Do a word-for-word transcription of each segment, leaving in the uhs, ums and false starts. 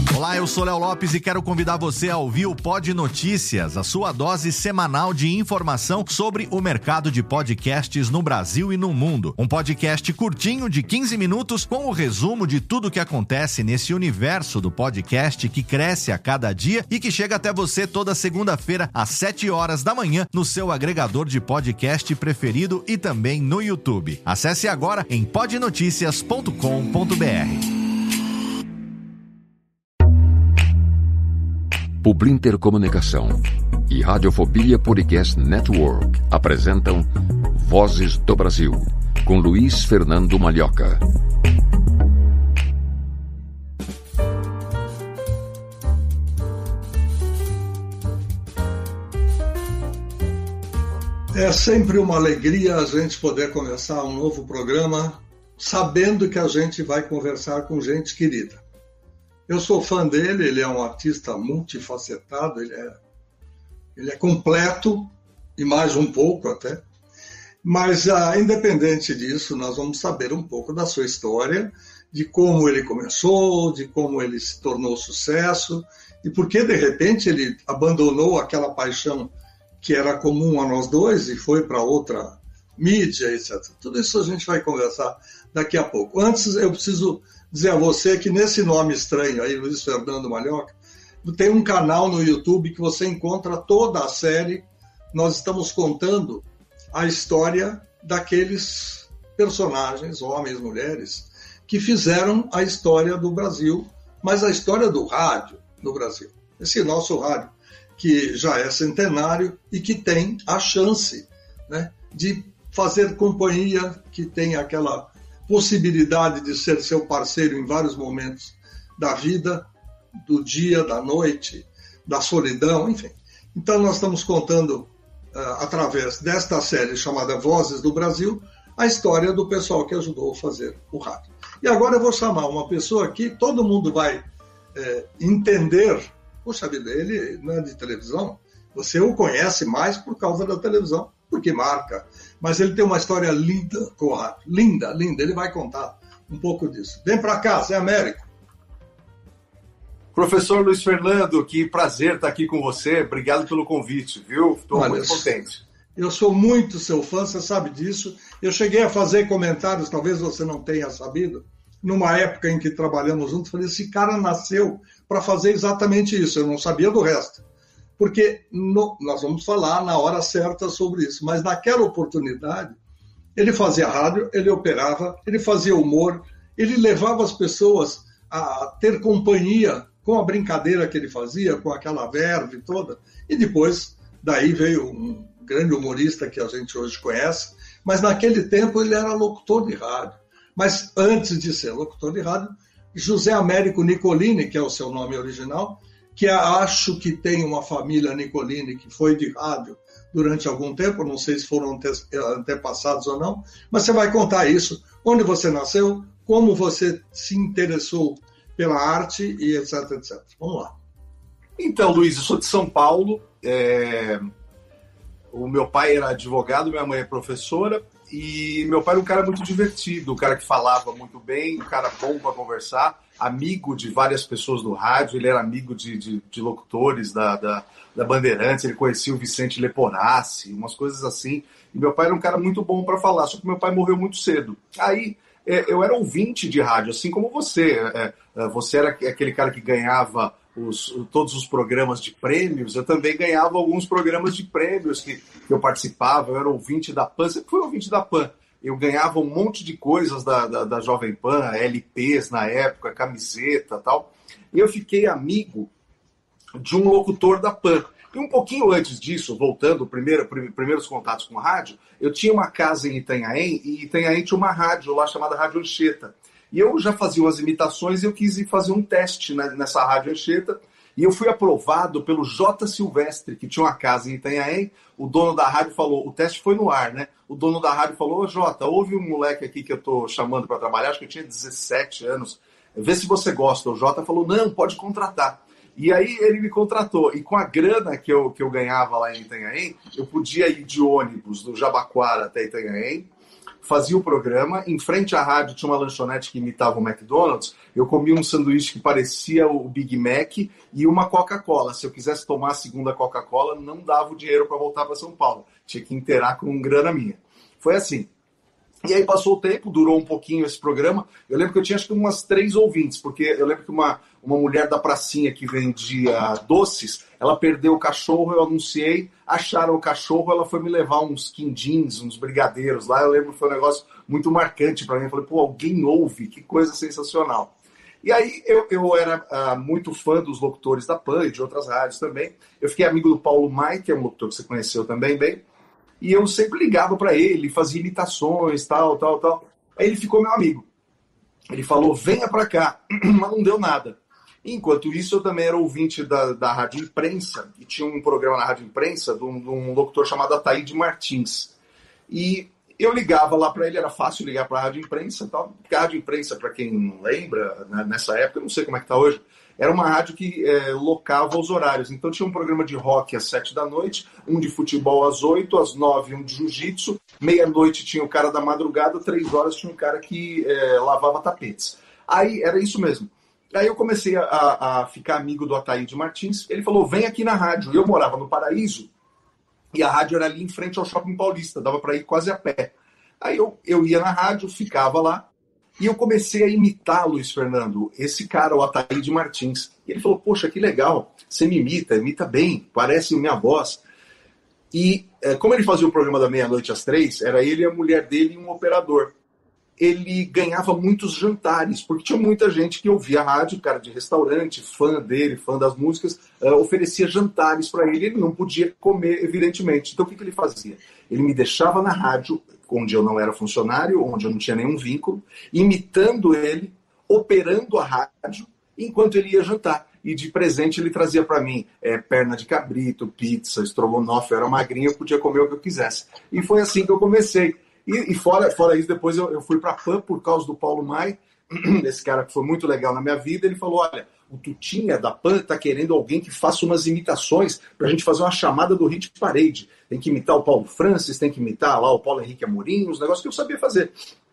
Olá, eu sou Léo Lopes e quero convidar você a ouvir o Pod Notícias, a sua dose semanal de informação sobre o mercado de podcasts no Brasil e no mundo. Um podcast curtinho de quinze minutos com o resumo de tudo que acontece nesse universo do podcast que cresce a cada dia e que chega até você toda segunda-feira às sete horas da manhã no seu agregador de podcast preferido e também no YouTube. Acesse agora em pod noticias ponto com ponto b r. Publinter Comunicação e Radiofobia Podcast Network apresentam Vozes do Brasil, com Luiz Fernando Malhoca. É sempre uma alegria a gente poder começar um novo programa sabendo que a gente vai conversar com gente querida. Eu sou fã dele, ele é um artista multifacetado, ele é, ele é completo, e mais um pouco até. Mas, ah, independente disso, nós vamos saber um pouco da sua história, de como ele começou, de como ele se tornou sucesso, e por que, de repente, ele abandonou aquela paixão que era comum a nós dois e foi para outra mídia, etcétera. Tudo isso a gente vai conversar daqui a pouco. Antes, eu preciso dizer a você que nesse nome estranho aí, Luiz Fernando Malhoca, tem um canal no YouTube que você encontra toda a série. Nós estamos contando a história daqueles personagens, homens, mulheres, que fizeram a história do Brasil, mas a história do rádio no Brasil. Esse nosso rádio, que já é centenário e que tem a chance, né, de fazer companhia, que tem aquela possibilidade de ser seu parceiro em vários momentos da vida, do dia, da noite, da solidão, enfim. Então nós estamos contando, uh, através desta série chamada Vozes do Brasil, a história do pessoal que ajudou a fazer o rádio. E agora eu vou chamar uma pessoa que todo mundo vai é, entender. Poxa vida, ele não é de televisão, você o conhece mais por causa da televisão, porque marca. Mas ele tem uma história linda com o rádio. Linda, linda. Ele vai contar um pouco disso. Vem para cá, Zé Américo. Professor Luiz Fernando, que prazer estar aqui com você. Obrigado pelo convite, viu? Estou muito contente. Eu sou muito seu fã, você sabe disso. Eu cheguei a fazer comentários, talvez você não tenha sabido, numa época em que trabalhamos juntos, falei, esse cara nasceu para fazer exatamente isso. Eu não sabia do resto. Porque no, nós vamos falar na hora certa sobre isso, mas naquela oportunidade, ele fazia rádio, ele operava, ele fazia humor, ele levava as pessoas a ter companhia com a brincadeira que ele fazia, com aquela verve toda, e depois, daí veio um grande humorista que a gente hoje conhece, mas naquele tempo ele era locutor de rádio. Mas antes de ser locutor de rádio, José Américo Nicolini, que é o seu nome original, que acho que tem uma família Nicolini que foi de rádio durante algum tempo, não sei se foram antepassados ou não, mas você vai contar isso, onde você nasceu, como você se interessou pela arte e etc, etcétera. Vamos lá. Então, Luiz, eu sou de São Paulo, é... o meu pai era advogado, minha mãe é professora, e meu pai era um cara muito divertido, um cara que falava muito bem, um cara bom para conversar, amigo de várias pessoas do rádio, ele era amigo de, de, de locutores da, da, da Bandeirantes, ele conhecia o Vicente Leporassi, umas coisas assim, e meu pai era um cara muito bom para falar, só que meu pai morreu muito cedo. Aí é, eu era ouvinte de rádio, assim como você, é, é, você era aquele cara que ganhava Os, todos os programas de prêmios, eu também ganhava alguns programas de prêmios que, que eu participava, eu era ouvinte da Pan, sempre fui ouvinte da Pan, eu ganhava um monte de coisas da, da, da Jovem Pan, L Ps na época, camiseta e tal, e eu fiquei amigo de um locutor da Pan. E um pouquinho antes disso, voltando, primeiro, primeiros contatos com a rádio, eu tinha uma casa em Itanhaém, e Itanhaém tinha uma rádio lá chamada Rádio Anchieta. E eu já fazia umas imitações e eu quis ir fazer um teste nessa Rádio Anchieta. E eu fui aprovado pelo J. Silvestre, que tinha uma casa em Itanhaém. O dono da rádio falou, o teste foi no ar, né? O dono da rádio falou, ô Jota, houve um moleque aqui que eu tô chamando para trabalhar, acho que eu tinha dezessete anos, vê se você gosta. O Jota falou, não, pode contratar. E aí ele me contratou. E com a grana que eu, que eu ganhava lá em Itanhaém, eu podia ir de ônibus do Jabaquara até Itanhaém, fazia o programa, em frente à rádio tinha uma lanchonete que imitava o McDonald's, eu comia um sanduíche que parecia o Big Mac e uma Coca-Cola. Se eu quisesse tomar a segunda Coca-Cola, não dava o dinheiro para voltar para São Paulo. Tinha que inteirar com grana minha. Foi assim. E aí passou o tempo, durou um pouquinho esse programa. Eu lembro que eu tinha acho que umas três ouvintes, porque eu lembro que uma, uma mulher da pracinha que vendia doces, ela perdeu o cachorro, eu anunciei, acharam o cachorro, ela foi me levar uns quindins, uns brigadeiros lá. Eu lembro que foi um negócio muito marcante para mim. Eu falei, pô, alguém ouve, que coisa sensacional. E aí eu, eu era uh, muito fã dos locutores da Pan e de outras rádios também. Eu fiquei amigo do Paulo Mai, que é um locutor que você conheceu também bem. E eu sempre ligava para ele, fazia imitações, tal, tal, tal. Aí ele ficou meu amigo. Ele falou, venha para cá, mas não deu nada. Enquanto isso, eu também era ouvinte da, da Rádio Imprensa, e tinha um programa na Rádio Imprensa de um, de um locutor chamado Ataíde Martins. E eu ligava lá para ele, era fácil ligar para a Rádio Imprensa e tal. Porque a Rádio Imprensa, para quem não lembra, né, nessa época, eu não sei como é que está hoje, era uma rádio que é, locava os horários. Então tinha um programa de rock às sete da noite, um de futebol às oito, às nove um de jiu-jitsu, meia-noite tinha o cara da madrugada, três horas tinha um cara que é, lavava tapetes. Aí era isso mesmo. Aí eu comecei a, a ficar amigo do Ataíde Martins. Ele falou, vem aqui na rádio. Eu morava no Paraíso e a rádio era ali em frente ao Shopping Paulista, dava para ir quase a pé. Aí eu, eu ia na rádio, ficava lá, e eu comecei a imitar, Luiz Fernando, esse cara, o Ataíde Martins. E ele falou, poxa, que legal, você me imita, imita bem, parece minha voz. E é, como ele fazia o programa da meia-noite às três, era ele, a mulher dele e um operador. Ele ganhava muitos jantares, porque tinha muita gente que ouvia a rádio, cara de restaurante, fã dele, fã das músicas, uh, oferecia jantares para ele, ele não podia comer, evidentemente. Então o que, que ele fazia? Ele me deixava na rádio, onde eu não era funcionário, onde eu não tinha nenhum vínculo, imitando ele, operando a rádio, enquanto ele ia jantar. E de presente ele trazia para mim é, perna de cabrito, pizza, estrogonofe, eu era magrinho, eu podia comer o que eu quisesse. E foi assim que eu comecei. E, e fora, fora isso, depois eu, eu fui para a Pan por causa do Paulo Mai, esse cara que foi muito legal na minha vida. Ele falou, olha, o Tutinha da Pan está querendo alguém que faça umas imitações para a gente fazer uma chamada do Hit Parade. Tem que imitar o Paulo Francis, tem que imitar lá o Paulo Henrique Amorim, os negócios que eu sabia fazer.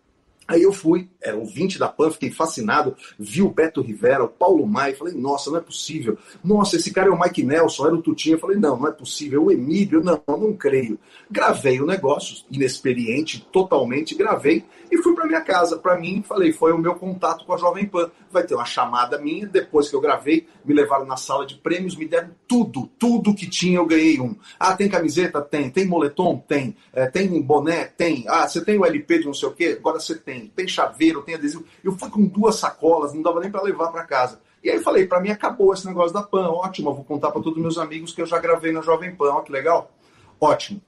Aí eu fui, era ouvinte da Pan, fiquei fascinado, vi o Beto Rivera, o Paulo Mai, falei, nossa, não é possível. Nossa, esse cara é o Mike Nelson, era o Tutinha. Eu falei, não, não é possível, o Emílio, não, não creio. Gravei o negócio, inexperiente, totalmente, gravei e fui para minha casa. Para mim, falei, foi o meu contato com a Jovem Pan. Vai ter uma chamada minha, depois que eu gravei, me levaram na sala de prêmios, me deram tudo, tudo que tinha, eu ganhei um. Ah, tem camiseta? Tem. Tem moletom? Tem. É, tem boné? Tem. Ah, você tem o L P de não sei o quê? Agora você tem. Tem chaveiro, tem adesivo. Eu fui com duas sacolas, não dava nem para levar para casa. E aí eu falei, para mim acabou esse negócio da Pan, ótimo, eu vou contar para todos os meus amigos que eu já gravei na Jovem Pan, ó que legal. Ótimo.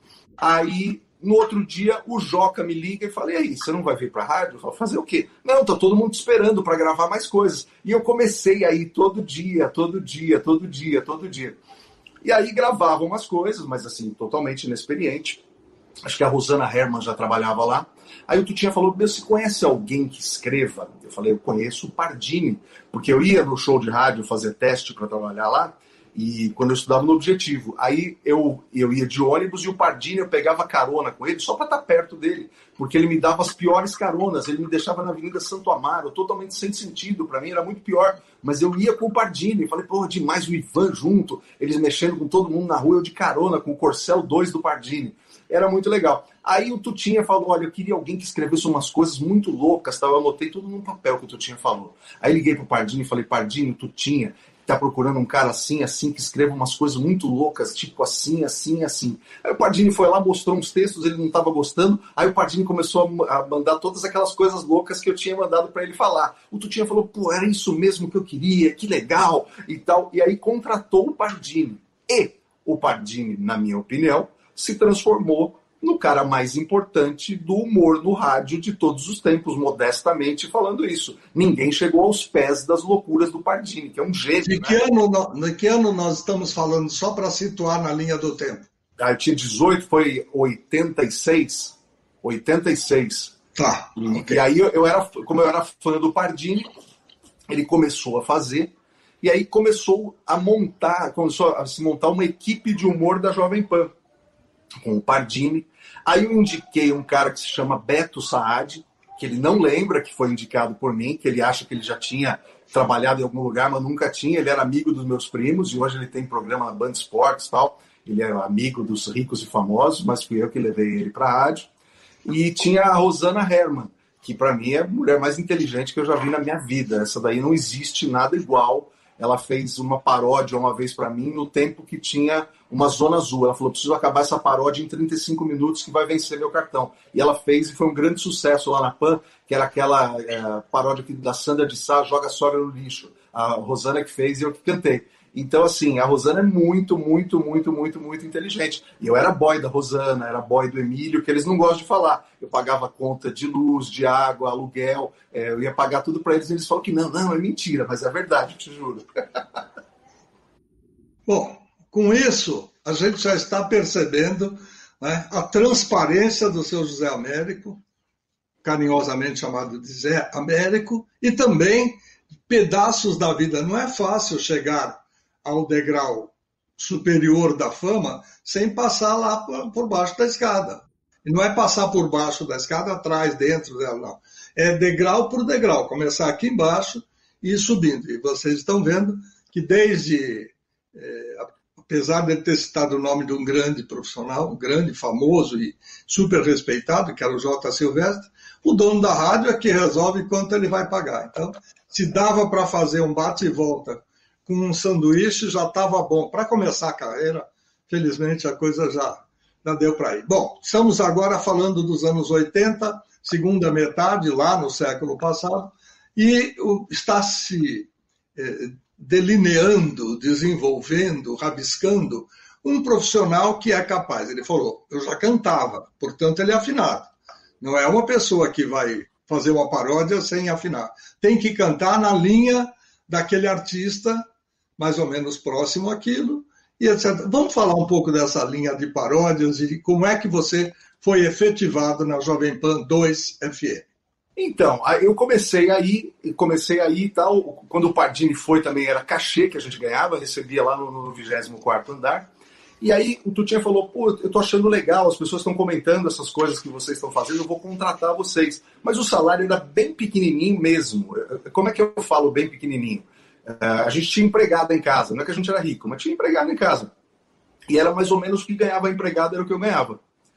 Aí, no outro dia, o Joca me liga e fala, e aí, você não vai vir para a rádio? Eu falo, fazer o quê? Não, tá todo mundo esperando para gravar mais coisas. E eu comecei a ir todo dia, todo dia, todo dia, todo dia. E aí gravavam umas coisas, mas assim, totalmente inexperiente. Acho que a Rosana Herman já trabalhava lá. Aí o Tutinha falou, você conhece alguém que escreva? Eu falei, eu conheço o Pardini, porque eu ia no show de rádio fazer teste para trabalhar lá, e quando eu estudava no Objetivo. Aí eu, eu ia de ônibus e o Pardini, eu pegava carona com ele só para estar perto dele, porque ele me dava as piores caronas, ele me deixava na Avenida Santo Amaro, totalmente sem sentido, para mim era muito pior, mas eu ia com o Pardini, falei, pô, demais o Ivan junto, eles mexendo com todo mundo na rua, eu de carona com o Corcel dois do Pardini. Era muito legal. Aí o Tutinha falou, olha, eu queria alguém que escrevesse umas coisas muito loucas, tá? Eu anotei tudo num papel que o Tutinha falou. Aí liguei pro Pardini e falei, Pardini, o Tutinha tá procurando um cara assim, assim, que escreva umas coisas muito loucas, tipo assim, assim, assim. Aí o Pardini foi lá, mostrou uns textos, ele não estava gostando, aí o Pardini começou a mandar todas aquelas coisas loucas que eu tinha mandado para ele falar. O Tutinha falou, pô, era isso mesmo que eu queria, que legal, e tal. E aí contratou o Pardini. E o Pardini, na minha opinião, se transformou no cara mais importante do humor no rádio de todos os tempos, modestamente falando isso. Ninguém chegou aos pés das loucuras do Pardini, que é um gênio. De que, né? ano, de que ano nós estamos falando, só para situar na linha do tempo? Ah, eu tinha dezoito, foi oitenta e seis. oitenta e seis. Tá. E, okay. e aí, eu era, como eu era fã do Pardini, ele começou a fazer, e aí começou a montar, começou a se montar uma equipe de humor da Jovem Pan. com o Pardini. Aí eu indiquei um cara que se chama Beto Saad, que ele não lembra que foi indicado por mim, que ele acha que ele já tinha trabalhado em algum lugar, mas nunca tinha. Ele era amigo dos meus primos e hoje ele tem programa na Band Esportes e tal. Ele é amigo dos ricos e famosos, mas fui eu que levei ele para a rádio. E tinha a Rosana Herman, que para mim é a mulher mais inteligente que eu já vi na minha vida. Essa daí não existe nada igual. Ela fez uma paródia uma vez para mim no tempo que tinha uma Zona Azul. Ela falou, preciso acabar essa paródia em trinta e cinco minutos que vai vencer meu cartão. E ela fez e foi um grande sucesso lá na Pan, que era aquela é, paródia da Sandra de Sá, Joga a Sogra no Lixo. A Rosana que fez e eu que cantei. Então, assim, a Rosana é muito, muito, muito, muito, muito inteligente. E eu era boy da Rosana, era boy do Emílio, que eles não gostam de falar. Eu pagava conta de luz, de água, aluguel, é, eu ia pagar tudo para eles e eles falam que não, não, é mentira, mas é verdade, eu te juro. Bom, com isso, a gente já está percebendo, né, a transparência do seu José Américo, carinhosamente chamado de Zé Américo, e também pedaços da vida. Não é fácil chegar ao degrau superior da fama sem passar lá por baixo da escada. E não é passar por baixo da escada, atrás, dentro dela, não. É degrau por degrau, começar aqui embaixo e ir subindo. E vocês estão vendo que desde, é, apesar de ele ter citado o nome de um grande profissional, um grande, famoso e super respeitado, que era o J. Silvestre, o dono da rádio é que resolve quanto ele vai pagar. Então, se dava para fazer um bate e volta com um sanduíche, já estava bom. Para começar a carreira, felizmente a coisa já, já deu para ir. Bom, estamos agora falando dos anos oitenta, segunda metade, lá no século passado, e está se eh, delineando, desenvolvendo, rabiscando um profissional que é capaz. Ele falou, eu já cantava, portanto ele é afinado. Não é uma pessoa que vai fazer uma paródia sem afinar. Tem que cantar na linha daquele artista, mais ou menos próximo àquilo, e etcétera. Vamos falar um pouco dessa linha de paródias e como é que você foi efetivado na Jovem Pan dois F M. Então, eu comecei aí, comecei aí e tal, quando o Pardini foi também era cachê que a gente ganhava, recebia lá no, no vigésimo quarto andar. E aí o Tutinha falou, pô, eu tô achando legal, as pessoas estão comentando essas coisas que vocês estão fazendo, eu vou contratar vocês. Mas o salário era bem pequenininho mesmo. Como é que eu falo bem pequenininho? Uh, a gente tinha empregado em casa, não é que a gente era rico, mas tinha empregado em casa. E era mais ou menos o que ganhava empregado, era o que eu ganhava.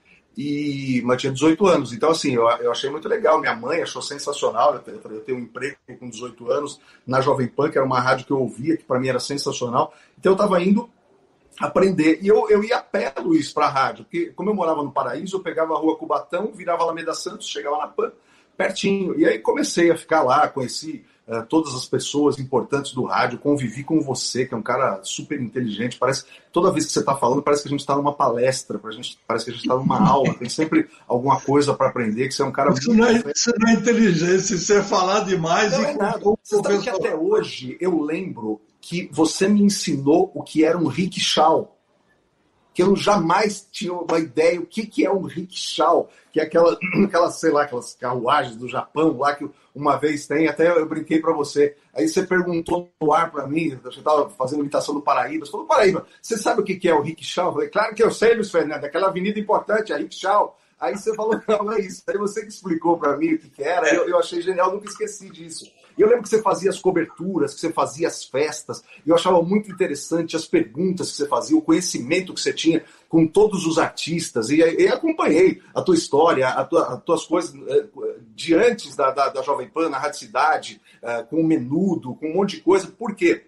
E, mas tinha dezoito anos, então assim, eu, eu achei muito legal. Minha mãe achou sensacional, eu, eu tenho um emprego com dezoito anos na Jovem Pan, que era uma rádio que eu ouvia, que para mim era sensacional. Então eu estava indo aprender. E eu, eu ia a pé, Luiz, para a rádio, porque como eu morava no Paraíso, eu pegava a Rua Cubatão, virava a Alameda Santos, chegava na Pan, pertinho. E aí comecei a ficar lá, conheci uh, todas as pessoas importantes do rádio, convivi com você, que é um cara super inteligente. Parece, toda vez que você está falando, parece que a gente está numa palestra, gente, parece que a gente está numa aula, tem sempre alguma coisa para aprender, que você é um cara... Isso, muito... não, é, isso não é inteligência, isso é falar demais. Não e é nada. Você sabe que até hoje eu lembro que você me ensinou o que era um rickshaw, que eu jamais tinha uma ideia o que, que é um rickshaw, que é aquela, aquela, sei lá, aquelas carruagens do Japão lá que uma vez tem, até eu brinquei para você. Aí você perguntou no ar para mim, você estava fazendo imitação do Paraíba, você falou, Paraíba, você sabe o que, que é o rickshaw? Eu falei, claro que eu sei, Luiz Fernando, aquela avenida importante, a rickshaw. Aí você falou, não, é isso. Aí você que explicou para mim o que, que era, eu, eu achei genial, nunca esqueci disso. E eu lembro que você fazia as coberturas, que você fazia as festas, e eu achava muito interessante as perguntas que você fazia, o conhecimento que você tinha com todos os artistas, e, e acompanhei a tua história, a tua, as tuas coisas uh, de antes da, da, da Jovem Pan, na Rádio Cidade, uh, com o Menudo, com um monte de coisa. Por quê?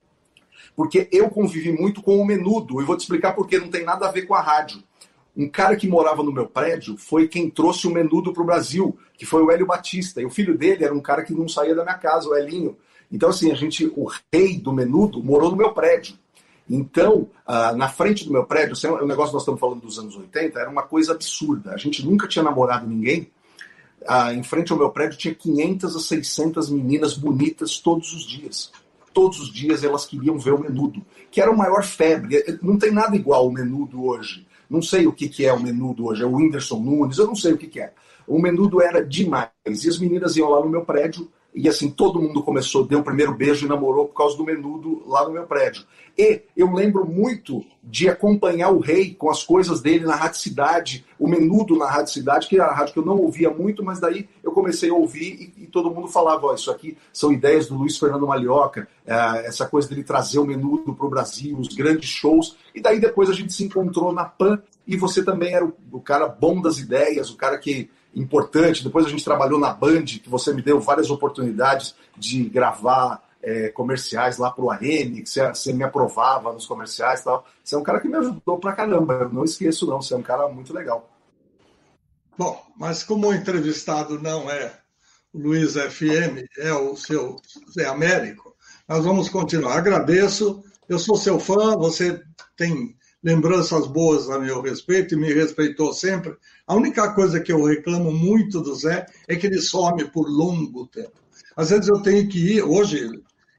Porque eu convivi muito com o Menudo, e vou te explicar por quê, não tem nada a ver com a rádio. Um cara que morava no meu prédio foi quem trouxe o Menudo para o Brasil, que foi o Hélio Batista. E o filho dele era um cara que não saía da minha casa, o Helinho. Então, assim, a gente, o rei do Menudo morou no meu prédio. Então, ah, na frente do meu prédio, o negócio que nós estamos falando dos anos oitenta, era uma coisa absurda. A gente nunca tinha namorado ninguém. Ah, em frente ao meu prédio tinha quinhentas a seiscentas meninas bonitas todos os dias. Todos os dias elas queriam ver o Menudo, que era o maior febre. Não tem nada igual o Menudo hoje. Não sei o que, que é o Menudo hoje, é o Whindersson Nunes, eu não sei o que, que é. O Menudo era demais. E as meninas iam lá no meu prédio E assim, todo mundo começou, deu o primeiro beijo e namorou por causa do Menudo lá no meu prédio. E eu lembro muito de acompanhar o Rei com as coisas dele na Rádio Cidade, o Menudo na Rádio Cidade, que era a rádio que eu não ouvia muito, mas daí eu comecei a ouvir e, e todo mundo falava, ó, isso aqui são ideias do Luiz Fernando Malhoca, é, essa coisa dele trazer o Menudo para o Brasil, os grandes shows, e daí depois a gente se encontrou na Pan, e você também era o, o cara bom das ideias, o cara que... importante, depois a gente trabalhou na Band, que você me deu várias oportunidades de gravar é, comerciais lá pro A M, que você, você me aprovava nos comerciais e tal. Você é um cara que me ajudou pra caramba, eu não esqueço não, você é um cara muito legal. Bom, mas como o entrevistado não é o Luiz F M, é o seu Zé Américo, nós vamos continuar. Agradeço, eu sou seu fã, você tem lembranças boas a meu respeito e me respeitou sempre. A única coisa que eu reclamo muito do Zé é que ele some por longo tempo. Às vezes eu tenho que ir, hoje,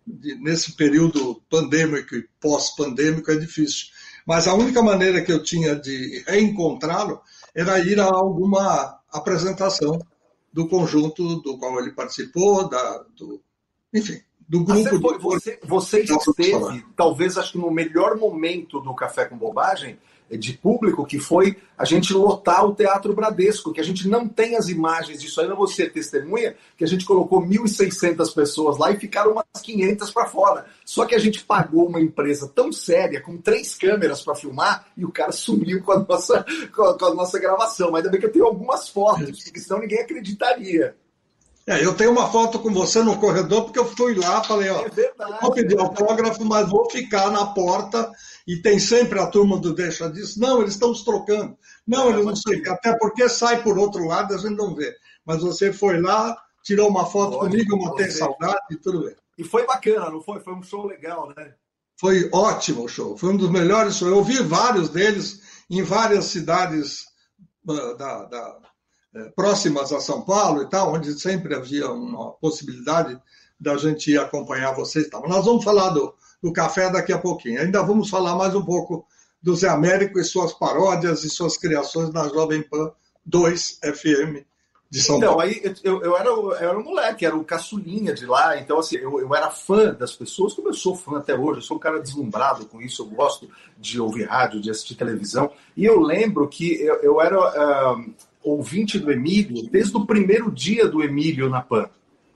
nesse período pandêmico e pós-pandêmico é difícil, mas a única maneira que eu tinha de reencontrá-lo era ir a alguma apresentação do conjunto do qual ele participou, da, do, enfim, do grupo. Você, foi, você, você esteve, talvez, acho que no melhor momento do Café com Bobagem, de público, que foi a gente lotar o Teatro Bradesco, que a gente não tem as imagens disso ainda, você testemunha, que a gente colocou mil e seiscentas pessoas lá e ficaram umas quinhentas para fora. Só que a gente pagou uma empresa tão séria, com três câmeras para filmar, e o cara sumiu com a nossa, com a, com a nossa gravação. Mas ainda bem que eu tenho algumas fotos, porque senão ninguém acreditaria. É, eu tenho uma foto com você no corredor, porque eu fui lá, falei, ó, é verdade, vou pedir autógrafo, mas vou ficar na porta, e tem sempre a turma do Deixa Disso. Não, eles estão se trocando. Não, eles não sei, até porque sai por outro lado, a gente não vê. Mas você foi lá, tirou uma foto Pode, comigo, eu matei saudade e tudo bem. E foi bacana, não foi? Foi um show legal, né? Foi ótimo o show, foi um dos melhores shows. Eu vi vários deles em várias cidades uh, da... da próximas a São Paulo e tal, onde sempre havia uma possibilidade da gente ir acompanhar vocês e tal. Nós vamos falar do, do café daqui a pouquinho. Ainda vamos falar mais um pouco do Zé Américo e suas paródias e suas criações na Jovem Pan dois F M de São então, Paulo. Então, aí eu, eu, era, eu era um moleque, era o caçulinha de lá, então assim, eu, eu era fã das pessoas, como eu sou fã até hoje, eu sou um cara deslumbrado com isso, eu gosto de ouvir rádio, de assistir televisão, e eu lembro que eu, eu era... Uh, ouvinte do Emílio, desde o primeiro dia do Emílio na Pan.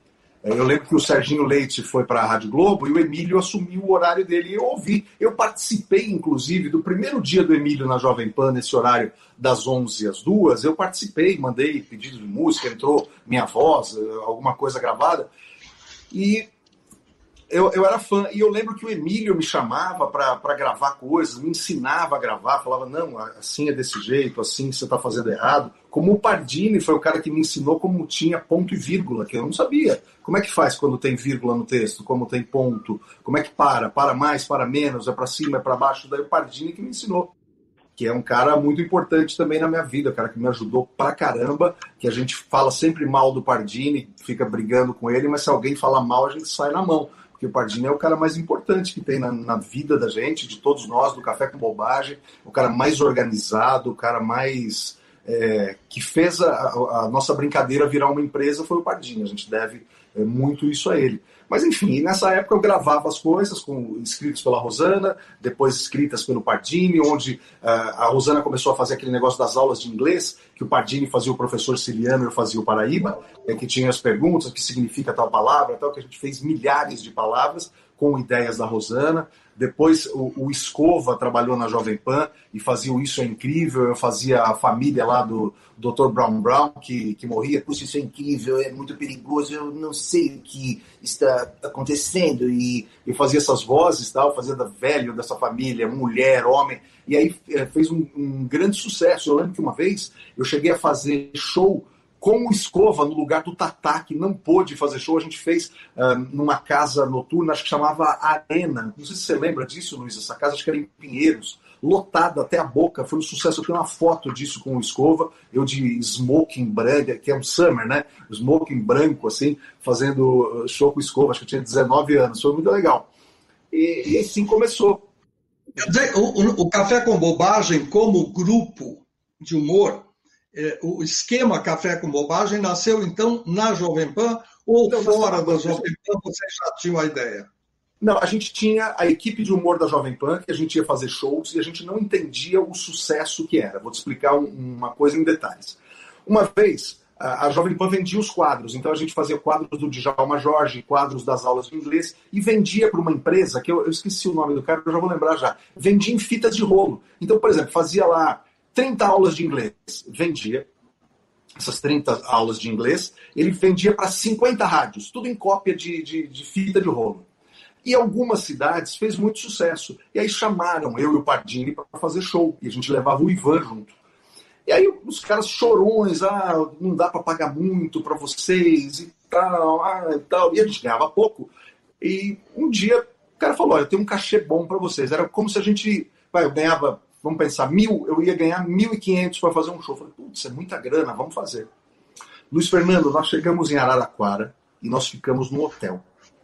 Eu lembro que o Serginho Leite foi para a Rádio Globo e o Emílio assumiu o horário dele e eu ouvi. Eu participei, inclusive, do primeiro dia do Emílio na Jovem Pan, nesse horário das onze às duas. Eu participei, mandei pedido de música, entrou minha voz, alguma coisa gravada. E eu, eu era fã. E eu lembro que o Emílio me chamava para gravar coisas, me ensinava a gravar, falava, não, assim é desse jeito, assim você está fazendo errado. Como o Pardini foi o cara que me ensinou como tinha ponto e vírgula, que eu não sabia. Como é que faz quando tem vírgula no texto? Como tem ponto? Como é que para? Para mais, para menos? É para cima, é para baixo? Daí o Pardini que me ensinou. Que é um cara muito importante também na minha vida, um cara que me ajudou pra caramba, que a gente fala sempre mal do Pardini, fica brigando com ele, mas se alguém fala mal, a gente sai na mão. Porque o Pardini é o cara mais importante que tem na, na vida da gente, de todos nós, do Café com Bobagem, o cara mais organizado, o cara mais... É, que fez a, a nossa brincadeira virar uma empresa foi o Pardini. A gente deve é, muito isso a ele. Mas enfim, nessa época eu gravava as coisas com, escritas pela Rosana, depois escritas pelo Pardini, onde uh, a Rosana começou a fazer aquele negócio das aulas de inglês, que o Pardini fazia o professor Siciliano e eu fazia o Paraíba, é, que tinha as perguntas, o que significa tal palavra, tal, que a gente fez milhares de palavras com ideias da Rosana. Depois o, o Escova trabalhou na Jovem Pan e fazia o Isso é Incrível. Eu fazia a família lá do doutor Brown Brown, que, que morria. Puxa, isso é incrível, é muito perigoso, eu não sei o que está acontecendo. E eu fazia essas vozes, tal, fazia da velho dessa família, mulher, homem. E aí é, fez um, um grande sucesso. Eu lembro que uma vez eu cheguei a fazer show com o Escova no lugar do Tatá, que não pôde fazer show. A gente fez uh, numa casa noturna, acho que chamava Arena. Não sei se você lembra disso, Luiz. Essa casa acho que era em Pinheiros, lotada até a boca. Foi um sucesso. Eu tenho uma foto disso com o Escova, eu de smoking branco, que é um summer, né? Smoking branco, assim, fazendo show com o Escova. Acho que eu tinha dezenove anos. Foi muito legal. E, e assim começou. Quer dizer, o, o Café com Bobagem, como grupo de humor, é, o esquema Café com Bobagem nasceu, então, na Jovem Pan ou não, fora da Jovem Pan vocês já tinham a ideia? Não, a gente tinha a equipe de humor da Jovem Pan, que a gente ia fazer shows e a gente não entendia o sucesso que era. Vou te explicar um, uma coisa em detalhes. Uma vez, a, a Jovem Pan vendia os quadros, então a gente fazia quadros do Djalma Jorge, quadros das aulas de inglês, e vendia para uma empresa, que eu, eu esqueci o nome do cara, eu já vou lembrar já, vendia em fitas de rolo. Então, por exemplo, fazia lá trinta aulas de inglês, vendia essas trinta aulas de inglês, ele vendia para cinquenta rádios, tudo em cópia de, de, de fita de rolo. E algumas cidades fez muito sucesso. E aí chamaram eu e o Pardini para fazer show. E a gente levava o Ivan junto. E aí os caras chorões, ah, não dá para pagar muito para vocês e tal, ah, e tal. E a gente ganhava pouco. E um dia o cara falou, olha, eu tenho um cachê bom para vocês. Era como se a gente, vai, eu ganhava, vamos pensar, mil, eu ia ganhar mil e quinhentos para fazer um show. Eu falei, putz, é muita grana, vamos fazer. Luiz Fernando, nós chegamos em Araraquara e nós ficamos no hotel.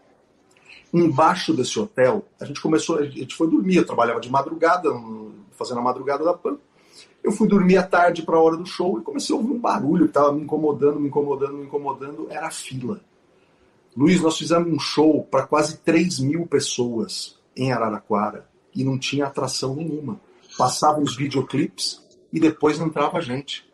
Embaixo desse hotel, a gente começou, a gente foi dormir, eu trabalhava de madrugada, fazendo a madrugada da Pan. Eu fui dormir à tarde para a hora do show e comecei a ouvir um barulho que estava me incomodando, me incomodando, me incomodando, era a fila. Luiz, nós fizemos um show para quase três mil pessoas em Araraquara e não tinha atração nenhuma. Passavam os videoclipes e depois não entrava gente.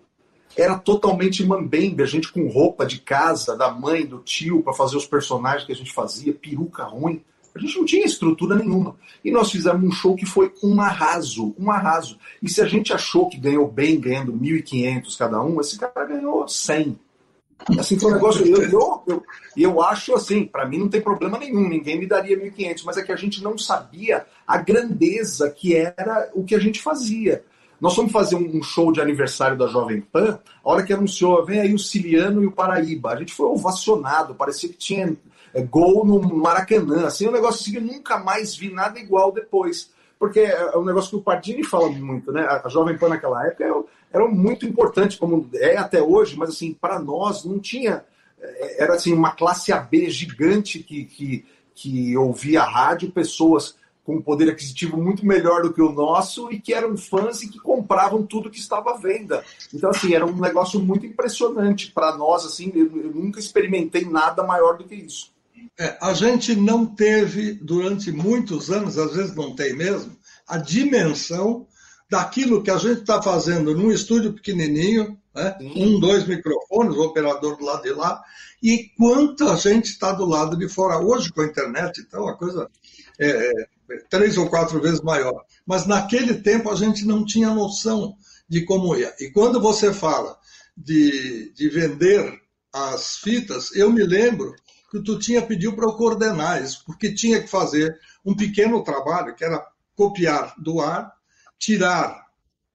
Era totalmente mambembe, a gente com roupa de casa, da mãe, do tio, para fazer os personagens que a gente fazia, peruca ruim. A gente não tinha estrutura nenhuma. E nós fizemos um show que foi um arraso, um arraso. E se a gente achou que ganhou bem, ganhando mil e quinhentos cada um, esse cara ganhou cem. Assim, foi um negócio... Eu, eu, eu, eu acho assim, para mim não tem problema nenhum, ninguém me daria mil e quinhentos, mas é que a gente não sabia a grandeza que era o que a gente fazia. Nós fomos fazer um show de aniversário da Jovem Pan, a hora que anunciou, vem aí o Ciliano e o Paraíba. A gente foi ovacionado, parecia que tinha é, gol no Maracanã. Assim, um negócio assim, eu nunca mais vi nada igual depois. Porque é um negócio que o Pardini fala muito, né? A Jovem Pan naquela época era, era muito importante, como é até hoje, mas assim, para nós não tinha... Era assim, uma classe A B gigante que, que, que ouvia a rádio, pessoas... com um poder aquisitivo muito melhor do que o nosso e que eram fãs e que compravam tudo que estava à venda. Então, assim, era um negócio muito impressionante para nós, assim, eu, eu nunca experimentei nada maior do que isso. É, a gente não teve, durante muitos anos, às vezes não tem mesmo, a dimensão daquilo que a gente está fazendo num estúdio pequenininho, né? Um, dois microfones, o operador do lado de lá, e quanta gente está do lado de fora. Hoje, com a internet, então, a coisa... É, três ou quatro vezes maior. Mas naquele tempo a gente não tinha noção de como ia. E quando você fala de, de vender as fitas, eu me lembro que tu tinha pedido para eu coordenar isso, porque tinha que fazer um pequeno trabalho, que era copiar do ar, tirar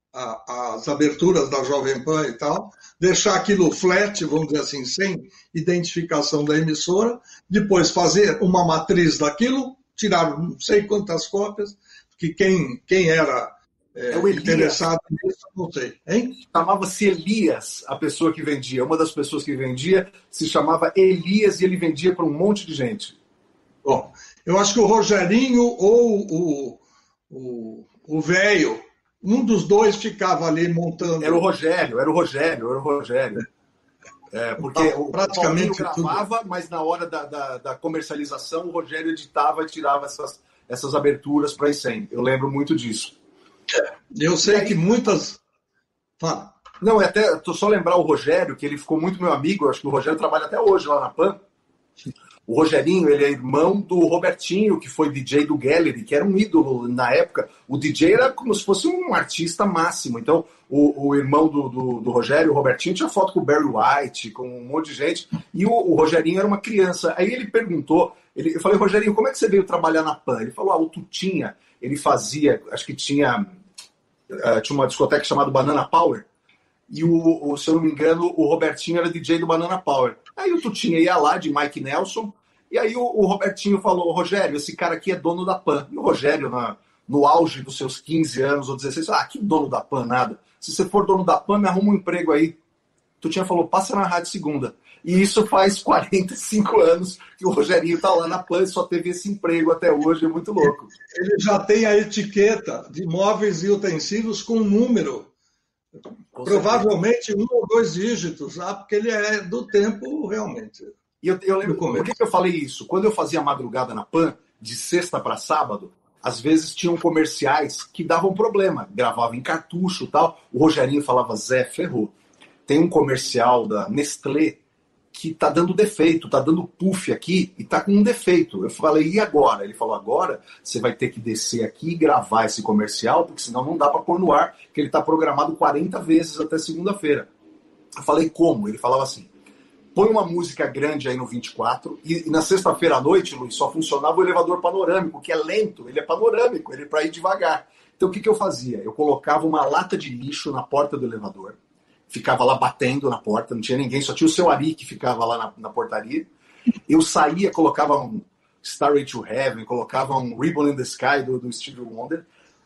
a, as aberturas da Jovem Pan e tal, deixar aquilo flat, vamos dizer assim, sem identificação da emissora, depois fazer uma matriz daquilo, tiraram não sei quantas cópias, que quem, quem era é, é interessado nisso, não sei. Hein? Chamava-se Elias, a pessoa que vendia. Uma das pessoas que vendia se chamava Elias e ele vendia para um monte de gente. Bom, eu acho que o Rogerinho ou o o, o velho, um dos dois ficava ali montando. Era o Rogério, era o Rogério, era o Rogério. É, porque então, o praticamente gravava, tudo. Mas na hora da, da, da comercialização o Rogério editava e tirava essas, essas aberturas para a I C E M. Eu lembro muito disso. É, eu sei aí, que muitas... Fala. Não, é até tô só lembrar o Rogério, que ele ficou muito meu amigo, eu acho que o Rogério trabalha até hoje lá na Pan. O Rogerinho, ele é irmão do Robertinho, que foi D J do Gallery, que era um ídolo na época. O D J era como se fosse um artista máximo. Então, o, o irmão do, do, do Rogério, o Robertinho, tinha foto com o Barry White, com um monte de gente. E o, o Rogerinho era uma criança. Aí ele perguntou, ele, eu falei, Rogerinho, como é que você veio trabalhar na Pan? Ele falou, ah, o Tutinha, ele fazia, acho que tinha, uh, tinha uma discoteca chamada Banana Power. E, o, o, se eu não me engano, o Robertinho era D J do Banana Power. Aí o Tutinha ia lá, de Mike Nelson, e aí o, o Robertinho falou, Rogério, esse cara aqui é dono da Pan. E o Rogério, na, no auge dos seus quinze anos ou dezesseis, ah, que dono da Pan, nada. Se você for dono da Pan, me arruma um emprego aí. Tutinha falou, passa na Rádio Segunda. E isso faz quarenta e cinco anos que o Rogerinho tá lá na Pan e só teve esse emprego até hoje, é muito louco. Ele já tem a etiqueta de móveis e utensílios com um número Com Provavelmente certeza. um ou dois dígitos, ah, porque ele é do tempo realmente. E eu, eu lembro, por que eu falei isso? Quando eu fazia madrugada na Pan, de sexta para sábado, às vezes tinham comerciais que davam problema, gravavam em cartucho e tal. O Rogerinho falava, Zé, ferrou. Tem um comercial da Nestlé que tá dando defeito, tá dando puff aqui e tá com um defeito. Eu falei, e agora? Ele falou, agora você vai ter que descer aqui e gravar esse comercial, porque senão não dá para pôr no ar, que ele tá programado quarenta vezes até segunda-feira. Eu falei, como? Ele falava assim, põe uma música grande aí no vinte e quatro e, e na sexta-feira à noite, Luiz, só funcionava o elevador panorâmico, que é lento, ele é panorâmico, ele é para ir devagar. Então o que, que eu fazia? Eu colocava uma lata de lixo na porta do elevador, ficava lá batendo na porta, não tinha ninguém, só tinha o seu Ari que ficava lá na, na portaria. Eu saía, colocava um Starway to Heaven, colocava um Ribbon in the Sky do, do Stevie Wonder,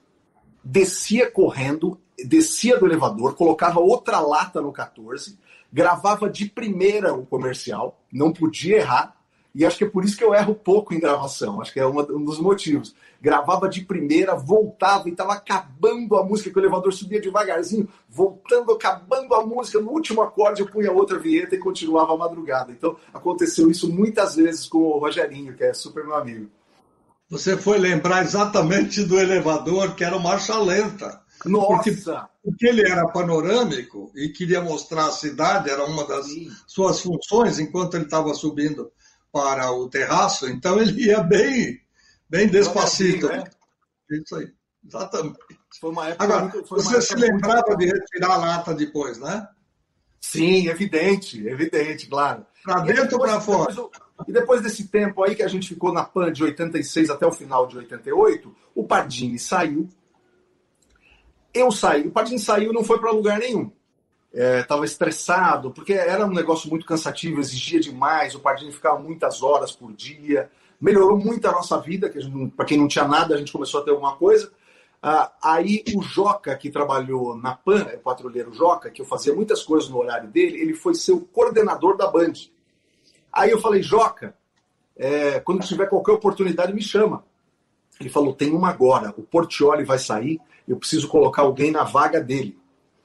descia correndo, descia do elevador, colocava outra lata no quatorze, gravava de primeira o comercial, não podia errar, e acho que é por isso que eu erro pouco em gravação, acho que é uma, um dos motivos. Gravava de primeira, voltava e estava acabando a música, que o elevador subia devagarzinho, voltando, acabando a música, no último acorde eu punha outra vinheta e continuava a madrugada. Então aconteceu isso muitas vezes com o Rogerinho, que é super meu amigo. Você foi lembrar exatamente do elevador, que era marcha lenta. Nossa! Porque, porque ele era panorâmico e queria mostrar a cidade, era uma das Sim. suas funções enquanto ele estava subindo para o terraço, então ele ia bem, bem despacito. Né? Isso aí, exatamente. Foi uma época Agora, muito, foi você se lembrava muito... de retirar a lata depois, né? Sim, evidente, evidente, claro. Para dentro ou para fora? Depois, e depois desse tempo aí que a gente ficou na Pan de oitenta e seis até o final de oitenta e oito, o Pardini saiu. Eu saí. O Pardini saiu e não foi para lugar nenhum. Estava é, estressado, porque era um negócio muito cansativo, exigia demais, o Pardini ficava muitas horas por dia, melhorou muito a nossa vida, que para quem não tinha nada, a gente começou a ter alguma coisa. Ah, aí o Joca, que trabalhou na Pan, o patrulheiro Joca, que eu fazia muitas coisas no horário dele, ele foi ser o coordenador da Band. Aí eu falei, Joca, é, quando tiver qualquer oportunidade, me chama. Ele falou, tem uma agora, o Portioli vai sair, eu preciso colocar alguém na vaga dele.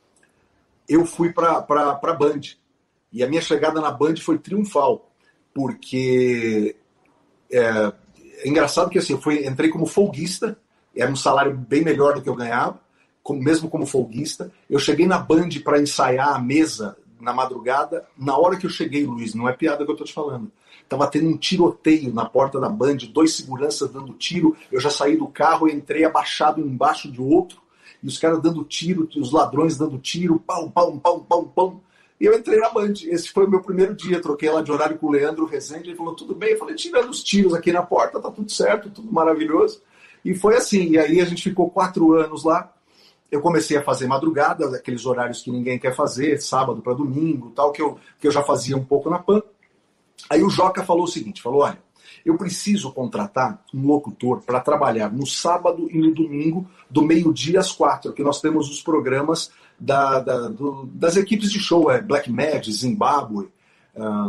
Eu fui para a Band. E a minha chegada na Band foi triunfal. Porque é, é engraçado que assim, eu fui, entrei como folguista, era um salário bem melhor do que eu ganhava, como, mesmo como folguista. Eu cheguei na Band para ensaiar a mesa na madrugada. Na hora que eu cheguei, Luiz, não é piada que eu estou te falando. Estava tendo um tiroteio na porta da Band, dois seguranças dando tiro. Eu já saí do carro e entrei abaixado embaixo de outro. E os caras dando tiro, os ladrões dando tiro, pão, pão, pão, pão, pão. E eu entrei na Band. Esse foi o meu primeiro dia. Troquei lá de horário com o Leandro Rezende. Ele falou, tudo bem? Eu falei, tirando os tiros aqui na porta, tá tudo certo, tudo maravilhoso. E foi assim. E aí a gente ficou quatro anos lá. Eu comecei a fazer madrugada, aqueles horários que ninguém quer fazer, sábado para domingo, tal, que eu, que eu já fazia um pouco na Pan. Aí o Joca falou o seguinte, falou, olha, eu preciso contratar um locutor para trabalhar no sábado e no domingo, do meio-dia às quatro, que nós temos os programas da, da, do, das equipes de show, é Black Magic, Zimbábue. Uh,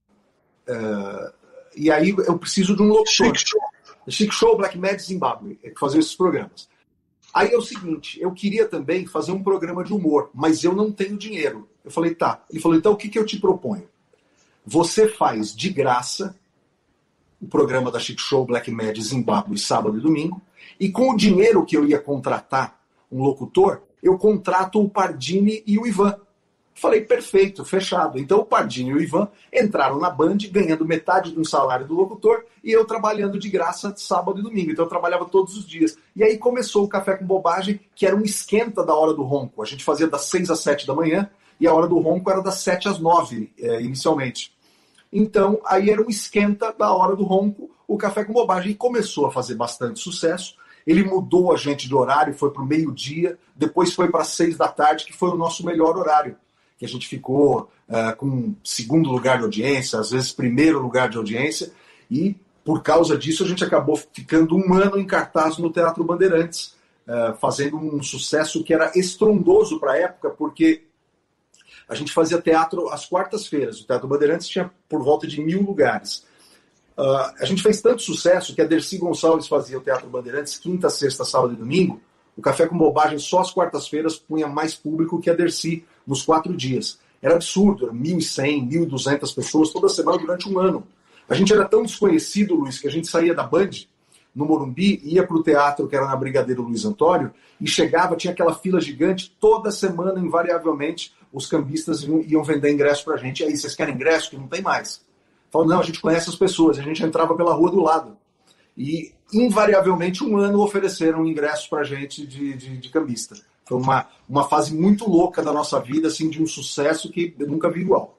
uh, e aí eu preciso de um locutor. Chic Show, Chic Show Black Magic, Zimbábue, é fazer esses programas. Aí é o seguinte, eu queria também fazer um programa de humor, mas eu não tenho dinheiro. Eu falei, tá. Ele falou, então o que, que eu te proponho? Você faz de graça o programa da Chic Show, Black Magic, Zimbábue, sábado e domingo, e com o dinheiro que eu ia contratar um locutor, eu contrato o Pardini e o Ivan. Falei, perfeito, fechado. Então o Pardini e o Ivan entraram na Band ganhando metade do salário do locutor e eu trabalhando de graça sábado e domingo. Então eu trabalhava todos os dias. E aí começou o Café com Bobagem, que era um esquenta da hora do ronco. A gente fazia das seis às sete da manhã e a hora do ronco era das sete às nove, é, inicialmente. Então, aí era um esquenta da hora do ronco, o Café com Bobagem. E começou a fazer bastante sucesso. Ele mudou a gente de horário, foi para o meio-dia, depois foi para seis da tarde, que foi o nosso melhor horário. Que a gente ficou uh, com segundo lugar de audiência, às vezes primeiro lugar de audiência. E, por causa disso, a gente acabou ficando um ano em cartaz no Teatro Bandeirantes, uh, fazendo um sucesso que era estrondoso para a época, porque a gente fazia teatro às quartas-feiras. O Teatro Bandeirantes tinha por volta de mil lugares. Uh, a gente fez tanto sucesso que a Dercy Gonçalves fazia o Teatro Bandeirantes quinta, sexta, sábado e domingo, O Café com Bobagem, só às quartas-feiras, punha mais público que a Dercy nos quatro dias. Era absurdo, era mil e cem, mil e duzentas pessoas toda semana durante um ano. A gente era tão desconhecido, Luiz, que a gente saía da Band, no Morumbi, ia para o teatro, que era na Brigadeiro Luiz Antônio, e chegava, tinha aquela fila gigante, toda semana, invariavelmente, os cambistas iam, iam vender ingresso para a gente. E aí, vocês querem ingresso? Que não tem mais. Falaram, não, a gente conhece as pessoas, a gente entrava pela rua do lado. E, invariavelmente, um ano ofereceram ingressos para a gente de, de, de cambista. Foi uma, uma fase muito louca da nossa vida, assim, de um sucesso que eu nunca vi igual.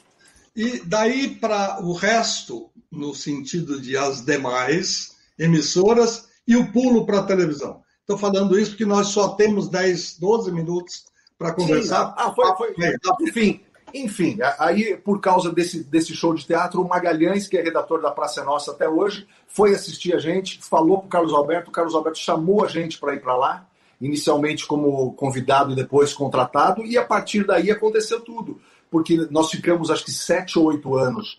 E daí para o resto, no sentido de as demais emissoras, e o pulo para a televisão. Estou falando isso porque nós só temos dez, doze minutos para conversar. Sim, ah, foi, foi, foi. Enfim, enfim, aí por causa desse, desse show de teatro, o Magalhães, que é redator da Praça Nossa até hoje, foi assistir a gente, falou para o Carlos Alberto, o Carlos Alberto chamou a gente para ir para lá, inicialmente como convidado e depois contratado, e a partir daí aconteceu tudo, porque nós ficamos acho que sete ou oito anos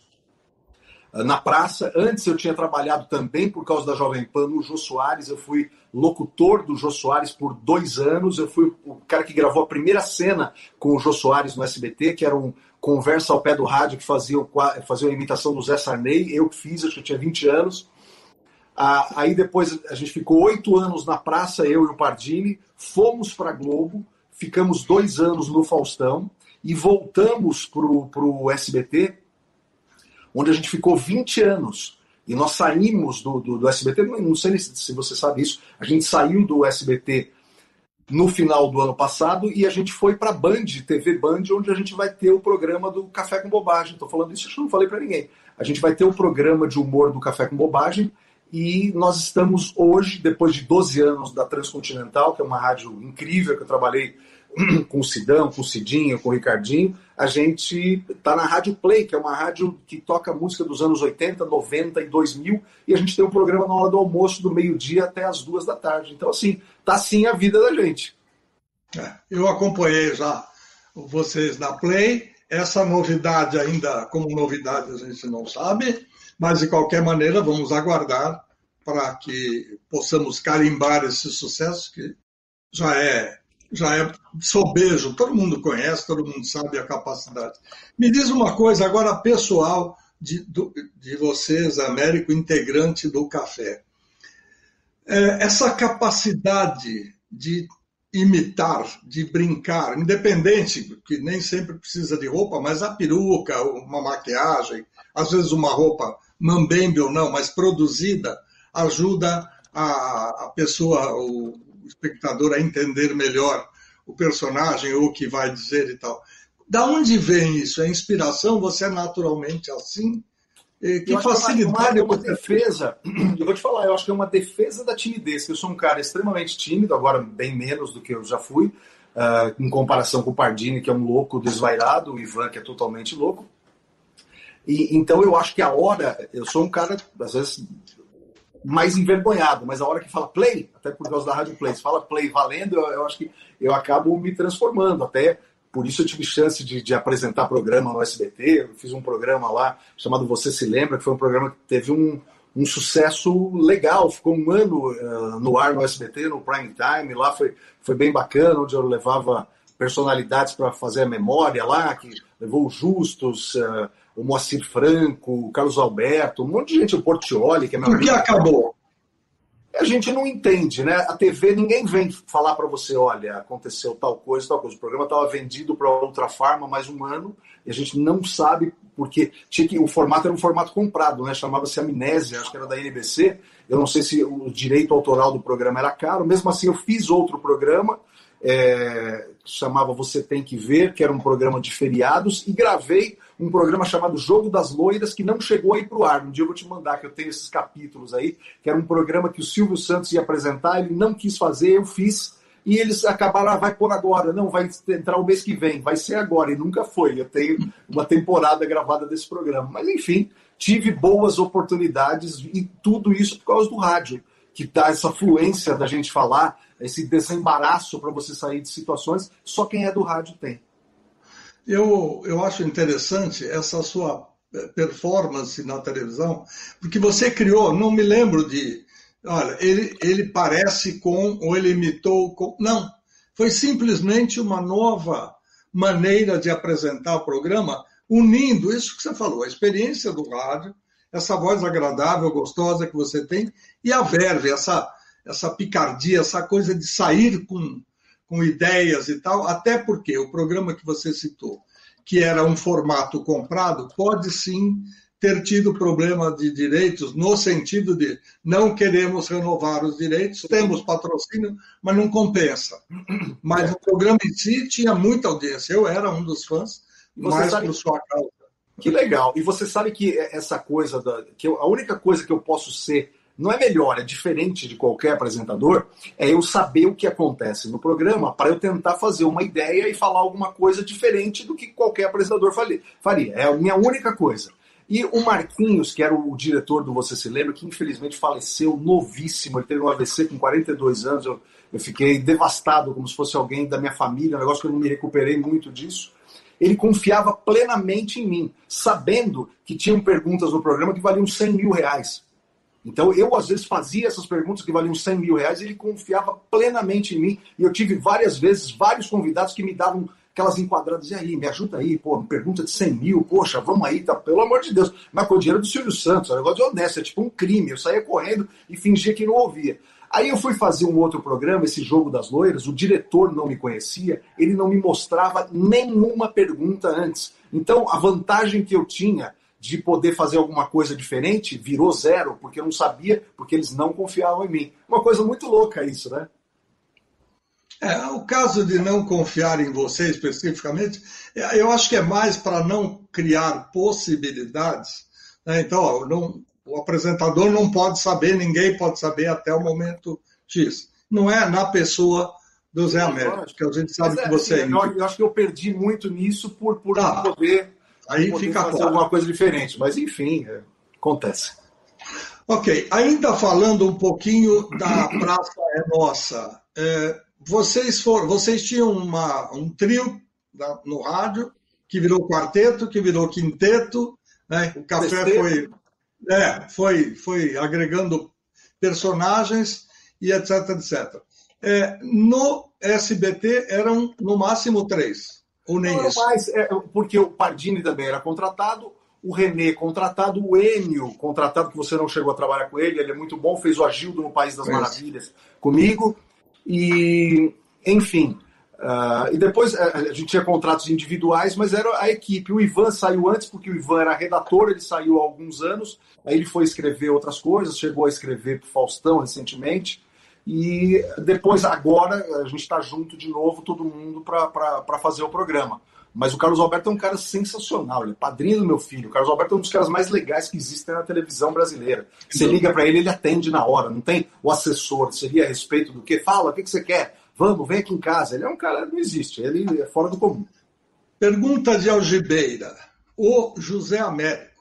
na praça. Antes eu tinha trabalhado também por causa da Jovem Pan no Jô Soares, eu fui locutor do Jô Soares por dois anos, eu fui o cara que gravou a primeira cena com o Jô Soares no S B T, que era um conversa ao pé do rádio que fazia, fazia uma imitação do Zé Sarney, eu que fiz, acho que eu tinha vinte anos. Ah, aí depois a gente ficou oito anos na praça, eu e o Pardini, fomos para a Globo, ficamos dois anos no Faustão e voltamos para o S B T, onde a gente ficou vinte anos. E nós saímos do, do, do S B T, não sei se você sabe isso, a gente saiu do S B T no final do ano passado e a gente foi para a Band, T V Band, onde a gente vai ter o programa do Café com Bobagem. Estou falando isso, acho que não falei para ninguém. A gente vai ter o programa de humor do Café com Bobagem e nós estamos hoje, depois de doze anos da Transcontinental, que é uma rádio incrível, que eu trabalhei com o Sidão, com o Cidinho, com o Ricardinho, a gente está na Rádio Play, que é uma rádio que toca música dos anos oitenta, noventa e dois mil, e a gente tem um programa na hora do almoço, do meio-dia até as duas da tarde. Então, assim, tá assim a vida da gente. É, eu acompanhei já vocês na Play, essa novidade ainda, como novidade, a gente não sabe, mas de qualquer maneira vamos aguardar para que possamos carimbar esse sucesso, que já é já é sobejo, todo mundo conhece, todo mundo sabe a capacidade. Me diz uma coisa agora pessoal de, de vocês, Américo, integrante do Café. É, essa capacidade de imitar, de brincar, independente, que nem sempre precisa de roupa, mas a peruca, uma maquiagem, às vezes uma roupa mambembe ou não, mas produzida, ajuda a, a pessoa, o, o espectador a entender melhor o personagem ou o que vai dizer e tal. Da onde vem isso? É inspiração? Você é naturalmente assim? Que facilidade é uma, uma defesa. Eu vou te falar, eu acho que é uma defesa da timidez. Eu sou um cara extremamente tímido, agora bem menos do que eu já fui, uh, em comparação com o Pardini, que é um louco desvairado, o Ivan, que é totalmente louco. E, então eu acho que a hora, eu sou um cara, às vezes, mais envergonhado, mas a hora que fala play, até por causa da Rádio Play, se fala play valendo, eu, eu acho que eu acabo me transformando. Até por isso eu tive chance de, de apresentar programa no S B T, eu fiz um programa lá chamado Você Se Lembra, que foi um programa que teve um, um sucesso legal, ficou um ano uh, no ar no S B T, no Prime Time, lá foi, foi bem bacana, onde eu levava personalidades para fazer a memória lá, que levou o Justus, uh, o Moacir Franco, o Carlos Alberto, um monte de gente, o Portioli, que é meu amigo. Por que acabou? A gente não entende, né? A T V, ninguém vem falar para você, olha, aconteceu tal coisa, tal coisa. O programa estava vendido para outra Farma mais um ano, e a gente não sabe porque tinha que, o formato era um formato comprado, né? Chamava-se Amnésia, acho que era da N B C. Eu não sei se o direito autoral do programa era caro. Mesmo assim, eu fiz outro programa, é, chamava Você Tem Que Ver, que era um programa de feriados, e gravei um programa chamado Jogo das Loiras, que não chegou aí para o ar. Um dia eu vou te mandar, que eu tenho esses capítulos aí, que era um programa que o Silvio Santos ia apresentar, ele não quis fazer, eu fiz, e eles acabaram, ah, vai pôr agora, não, vai entrar o mês que vem, vai ser agora, e nunca foi. Eu tenho uma temporada gravada desse programa. Mas, enfim, tive boas oportunidades, e tudo isso por causa do rádio, que dá essa fluência da gente falar, esse desembaraço para você sair de situações, só quem é do rádio tem. Eu, eu acho interessante essa sua performance na televisão, porque você criou, não me lembro de, Olha, ele, ele parece com, ou ele imitou com... Não, foi simplesmente uma nova maneira de apresentar o programa, unindo isso que você falou, a experiência do rádio, essa voz agradável, gostosa que você tem, e a verve, essa, essa picardia, essa coisa de sair com, com ideias e tal, até porque o programa que você citou, que era um formato comprado, pode sim ter tido problema de direitos, no sentido de não queremos renovar os direitos, temos patrocínio, mas não compensa. Mas o programa em si tinha muita audiência, eu era um dos fãs, mais sabe... por sua causa. Que legal. E você sabe que essa coisa, da, que eu, a única coisa que eu posso ser, não é melhor, é diferente de qualquer apresentador, é eu saber o que acontece no programa para eu tentar fazer uma ideia e falar alguma coisa diferente do que qualquer apresentador faria. É a minha única coisa. E o Marquinhos, que era o diretor do Você Se Lembra, que infelizmente faleceu novíssimo, ele teve um A V C com quarenta e dois anos, eu, eu fiquei devastado, como se fosse alguém da minha família, um negócio que eu não me recuperei muito disso. Ele confiava plenamente em mim, sabendo que tinham perguntas no programa que valiam cem mil reais. Então eu, às vezes, fazia essas perguntas que valiam cem mil reais e ele confiava plenamente em mim. E eu tive várias vezes, vários convidados que me davam aquelas enquadradas, e aí, me ajuda aí, pô, me pergunta de cem mil, poxa, vamos aí, tá, pelo amor de Deus. Mas com o dinheiro do Silvio Santos, é um negócio de honesto, é tipo um crime. Eu saía correndo e fingia que não ouvia. Aí eu fui fazer um outro programa, esse Jogo das Loiras, o diretor não me conhecia, ele não me mostrava nenhuma pergunta antes. Então, a vantagem que eu tinha de poder fazer alguma coisa diferente virou zero, porque eu não sabia, porque eles não confiavam em mim. Uma coisa muito louca isso, né? É, o caso de não confiar em você especificamente, eu acho que é mais para não criar possibilidades. Né? Então, ó, não, o apresentador não pode saber, ninguém pode saber até o momento X. Não é na pessoa do Zé Américo, que a gente sabe é, que você é. Eu, eu acho que eu perdi muito nisso por, por tá. não poder, Aí poder fica fazer claro. alguma coisa diferente. Mas, enfim, é, acontece. Ok, ainda falando um pouquinho da Praça é Nossa. É, Vocês, foram, vocês tinham uma, um trio no rádio, que virou quarteto, que virou quinteto, né? O café foi, é, foi, foi agregando personagens e etc, etcétera. É, no S B T eram no máximo três, ou nem Não, isso? Mais, é, porque o Pardini também era contratado, o René contratado, o Enio contratado, que você não chegou a trabalhar com ele, ele é muito bom, fez o Agildo no País das Maravilhas comigo. E, enfim, uh, e depois uh, a gente tinha contratos individuais, mas era a equipe. O Ivan saiu antes, porque o Ivan era redator, ele saiu há alguns anos, aí ele foi escrever outras coisas, chegou a escrever para o Faustão recentemente, e depois, agora, a gente está junto de novo, todo mundo, para fazer o programa. Mas o Carlos Alberto é um cara sensacional, ele é padrinho do meu filho. O Carlos Alberto é um dos caras mais legais que existem na televisão brasileira. Você liga para ele, ele atende na hora, não tem o assessor, seria a respeito do que? Fala, o que você quer? Vamos, vem aqui em casa. Ele é um cara, não existe, ele é fora do comum. Pergunta de algibeira. O José Américo,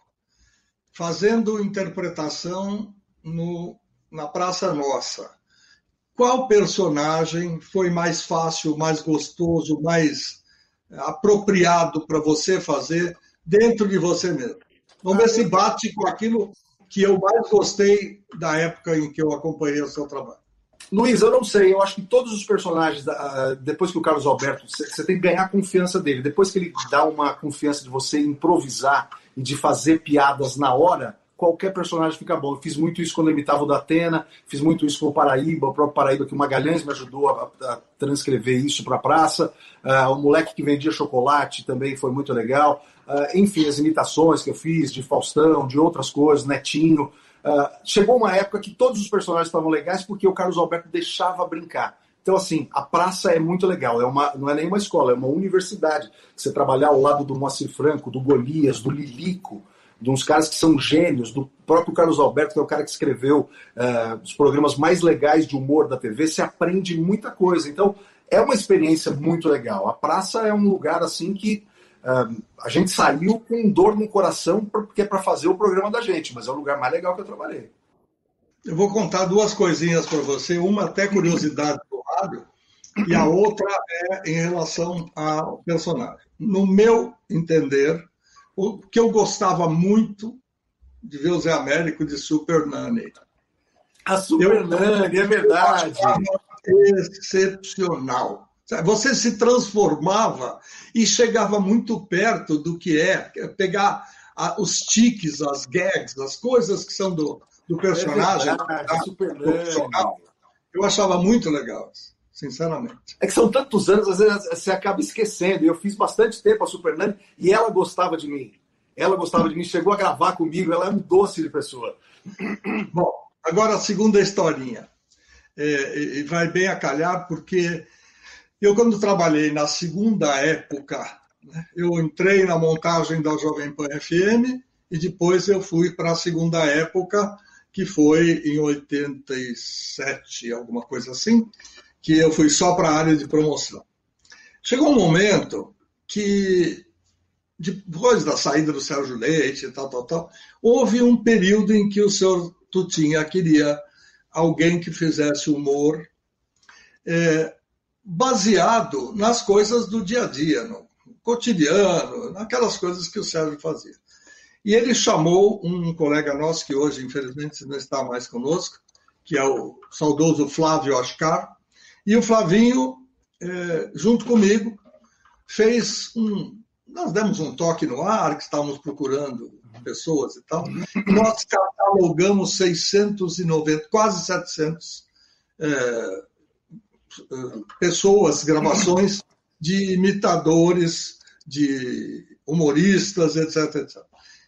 fazendo interpretação no, na Praça Nossa, qual personagem foi mais fácil, mais gostoso, mais apropriado para você fazer dentro de você mesmo? Vamos ver se bate com aquilo que eu mais gostei da época em que eu acompanhei o seu trabalho. Luiz, eu não sei, eu acho que todos os personagens, depois que o Carlos Alberto, você tem que ganhar a confiança dele, depois que ele dá uma confiança de você improvisar e de fazer piadas na hora, qualquer personagem fica bom. Eu fiz muito isso quando eu imitava o da Atena, fiz muito isso com o Paraíba, o próprio Paraíba, que o Magalhães me ajudou a, a transcrever isso para a praça. Uh, o moleque que vendia chocolate também foi muito legal. Uh, enfim, as imitações que eu fiz de Faustão, de outras coisas, Netinho. Uh, chegou uma época que todos os personagens estavam legais porque o Carlos Alberto deixava brincar. Então, assim, a praça é muito legal. É uma, não é nenhuma escola, é uma universidade. Você trabalhar ao lado do Moacir Franco, do Golias, do Lilico, de uns caras que são gênios, do próprio Carlos Alberto, que é o cara que escreveu uh, os programas mais legais de humor da T V, se aprende muita coisa. Então, é uma experiência muito legal. A praça é um lugar, assim, que uh, a gente saiu com dor no coração, porque é para fazer o programa da gente, mas é o lugar mais legal que eu trabalhei. Eu vou contar duas coisinhas para você, uma até curiosidade do rádio, e a outra é em relação ao personagem. No meu entender, o que eu gostava muito de ver o Zé Américo de Super Nani. A Super Nani, é verdade. Excepcional. Você se transformava e chegava muito perto do que é pegar a, os tiques, as gags, as coisas que são do, do personagem. É verdade, a Super Nani. Eu achava muito legal, sinceramente. É que são tantos anos, às vezes você acaba esquecendo. Eu fiz bastante tempo a Super Nani e ela gostava de mim. Ela gostava de mim, chegou a gravar comigo, ela é um doce de pessoa. Bom, agora a segunda historinha. É, e vai bem a calhar, porque eu, quando trabalhei na segunda época, né, eu entrei na montagem da Jovem Pan F M e depois eu fui para a segunda época, que foi em oitenta e sete, alguma coisa assim, que eu fui só para a área de promoção. Chegou um momento que, depois da saída do Sérgio Leite e tal, tal, tal, houve um período em que o senhor Tutinha queria alguém que fizesse humor é, baseado nas coisas do dia a dia, no cotidiano, naquelas coisas que o Sérgio fazia. E ele chamou um colega nosso, que hoje, infelizmente, não está mais conosco, que é o saudoso Flávio Oscar, e o Flavinho, é, junto comigo, fez um... Nós demos um toque no ar, que estávamos procurando pessoas e tal, e nós catalogamos seiscentos e noventa, quase setecentas é, pessoas, gravações de imitadores, de humoristas, etc, etcétera.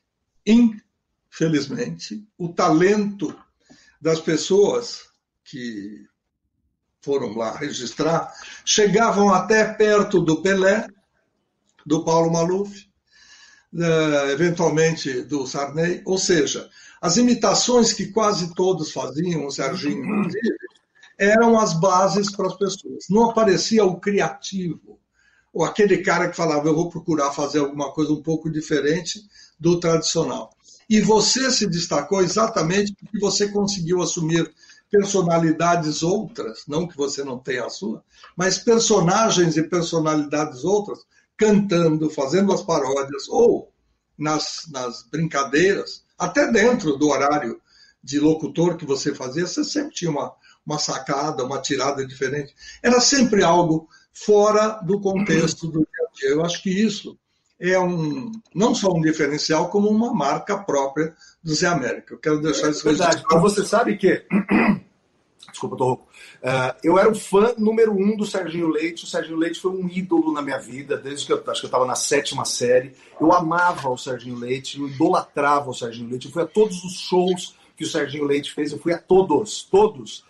Infelizmente, o talento das pessoas que foram lá registrar chegavam até perto do Pelé, do Paulo Maluf, Uh, eventualmente do Sarney, ou seja, as imitações que quase todos faziam, o Serginho inclusive, eram as bases para as pessoas. Não aparecia o criativo, ou aquele cara que falava, eu vou procurar fazer alguma coisa um pouco diferente do tradicional. E você se destacou exatamente porque você conseguiu assumir personalidades outras, não que você não tenha a sua, mas personagens e personalidades outras, cantando, fazendo as paródias, ou nas, nas brincadeiras, até dentro do horário de locutor que você fazia, você sempre tinha uma, uma sacada, uma tirada diferente. Era sempre algo fora do contexto do dia a dia. Eu acho que isso é um, não só um diferencial, como uma marca própria do Zé América. Eu quero deixar isso registrado. Verdade, mas você sabe que... Desculpa, tô rouco. Uh, eu era o fã número um do Serginho Leite. O Serginho Leite foi um ídolo na minha vida, desde que eu acho que eu estava na sétima série. Eu amava o Serginho Leite, eu idolatrava o Serginho Leite. Eu fui a todos os shows que o Serginho Leite fez, eu fui a todos, todos.